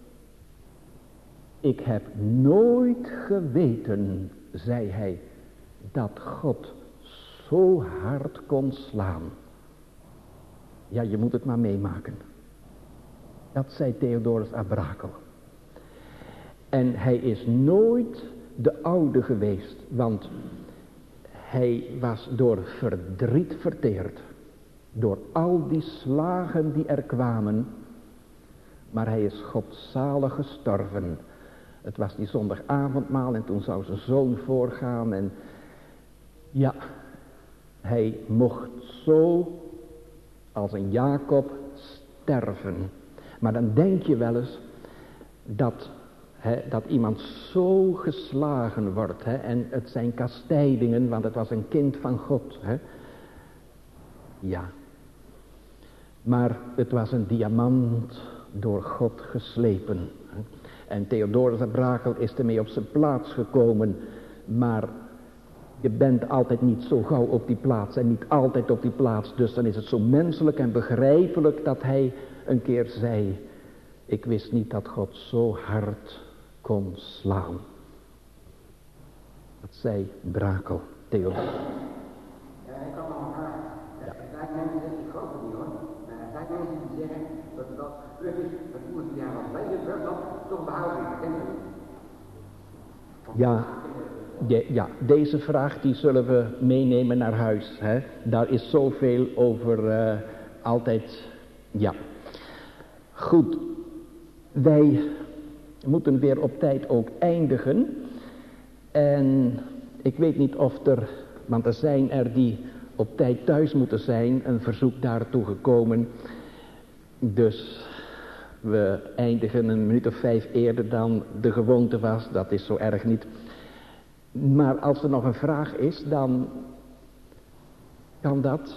Ik heb nooit geweten, zei hij, dat God zo hard kon slaan. Ja, je moet het maar meemaken. Dat zei Theodorus Abrakel. En hij is nooit de oude geweest, want hij was door verdriet verteerd. Door al die slagen die er kwamen. Maar hij is godzalig gestorven. Het was die zondagavondmaal en toen zou zijn zoon voorgaan. En ja, hij mocht zo als een Jacob sterven. Maar dan denk je wel eens dat iemand zo geslagen wordt. En het zijn kastijdingen, want het was een kind van God. Ja. Maar het was een diamant door God geslepen. En Theodorus Abrakel is ermee op zijn plaats gekomen. Maar je bent altijd niet zo gauw op die plaats en niet altijd op die plaats. Dus dan is het zo menselijk en begrijpelijk dat hij een keer zei: ik wist niet dat God zo hard kon slaan. Dat zei Brakel, Theodorus.
Ja, ik kan nog een vraag. Er zijn mensen die ik geloof niet hoor. Maar er zijn mensen die zeggen dat dat terug is, dat moet je jaar als bij je dan toch behouden.
Ja, deze vraag die zullen we meenemen naar huis. Daar is zoveel over altijd. Ja. Goed. Wij moeten weer op tijd ook eindigen. En ik weet niet of want er zijn er die op tijd thuis moeten zijn, een verzoek daartoe gekomen. Dus we eindigen een minuut of 5 eerder dan de gewoonte was. Dat is zo erg niet. Maar als er nog een vraag is, dan kan dat.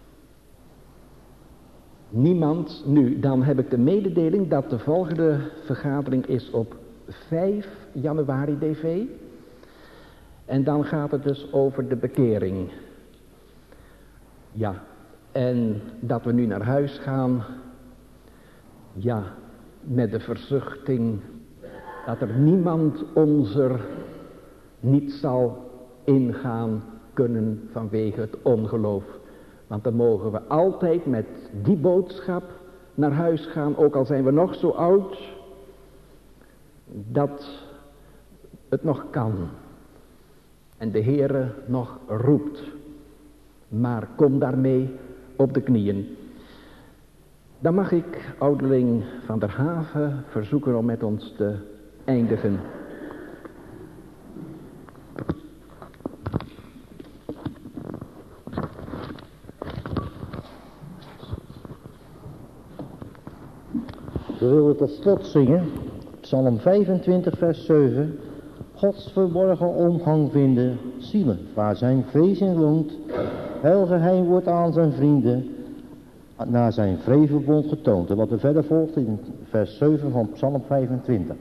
Niemand. Nu, dan heb ik de mededeling dat de volgende vergadering is op 5 januari DV. En dan gaat het dus over de bekering. Ja, en dat we nu naar huis gaan. Ja, met de verzuchting dat er niemand onzer niet zal ingaan kunnen vanwege het ongeloof. Want dan mogen we altijd met die boodschap naar huis gaan, ook al zijn we nog zo oud. dat het nog kan. En de Heere nog roept. Maar kom daarmee op de knieën. Dan mag ik ouderling Van der Haven verzoeken om met ons te eindigen.
We willen tot slot zingen, Psalm 25 vers 7. Gods verborgen omgang vinden, zielen waar zijn vrees in woont. Heel geheim wordt aan zijn vrienden, naar zijn vredeverbond getoond. En wat er verder volgt in vers 7 van Psalm 25.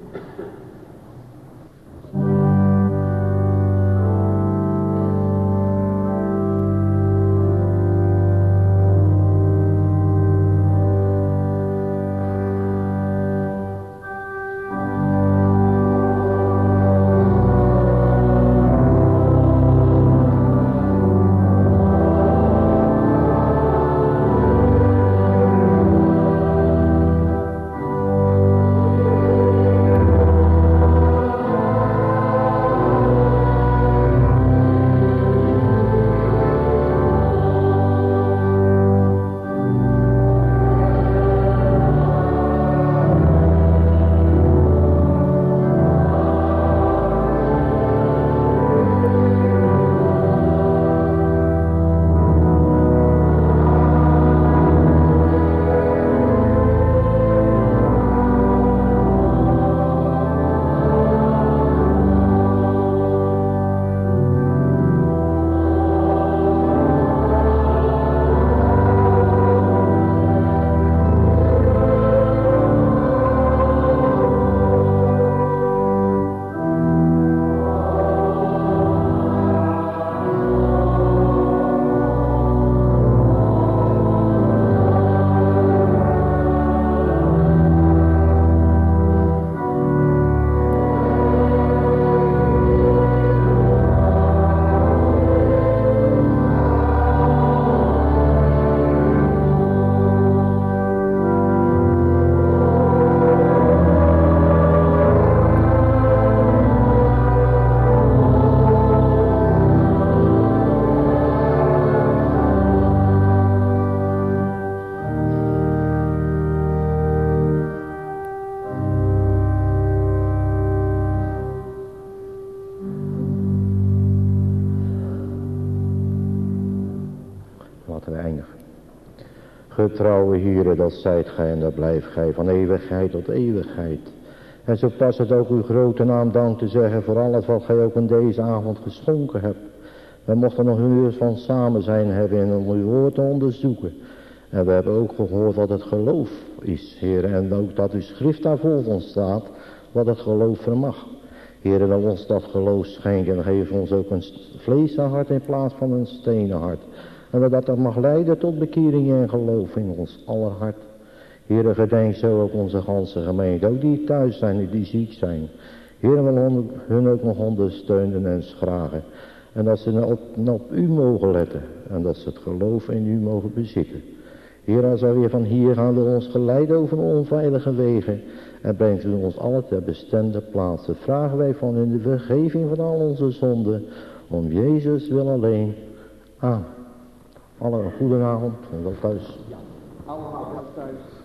Getrouwe Heere, dat zijt gij en dat blijft gij van eeuwigheid tot eeuwigheid. En zo past het ook uw grote naam dank te zeggen voor alles wat gij ook in deze avond geschonken hebt. We mochten nog een uur van samen zijn hebben en om uw woord te onderzoeken. En we hebben ook gehoord wat het geloof is, Heer. En ook dat uw schrift daar voor ons staat, wat het geloof vermag. Heer, wil ons dat geloof schenken en geef ons ook een vleesen hart in plaats van een stenen hart. En dat dat mag leiden tot bekering en geloof in ons aller hart. Heer, gedenk zo ook onze ganse gemeente, ook die thuis zijn en die ziek zijn. Heer, wil hun ook nog ondersteunen en schragen. En dat ze op u mogen letten en dat ze het geloof in u mogen bezitten. Heer, als wij weer van hier gaan, door ons geleid over onveilige wegen en brengt u ons alle ter bestemde plaatsen. Vragen wij van in de vergeving van al onze zonden, om Jezus wil alleen. Amen. Alle een goede avond en wel thuis.
Ja, allemaal wel thuis.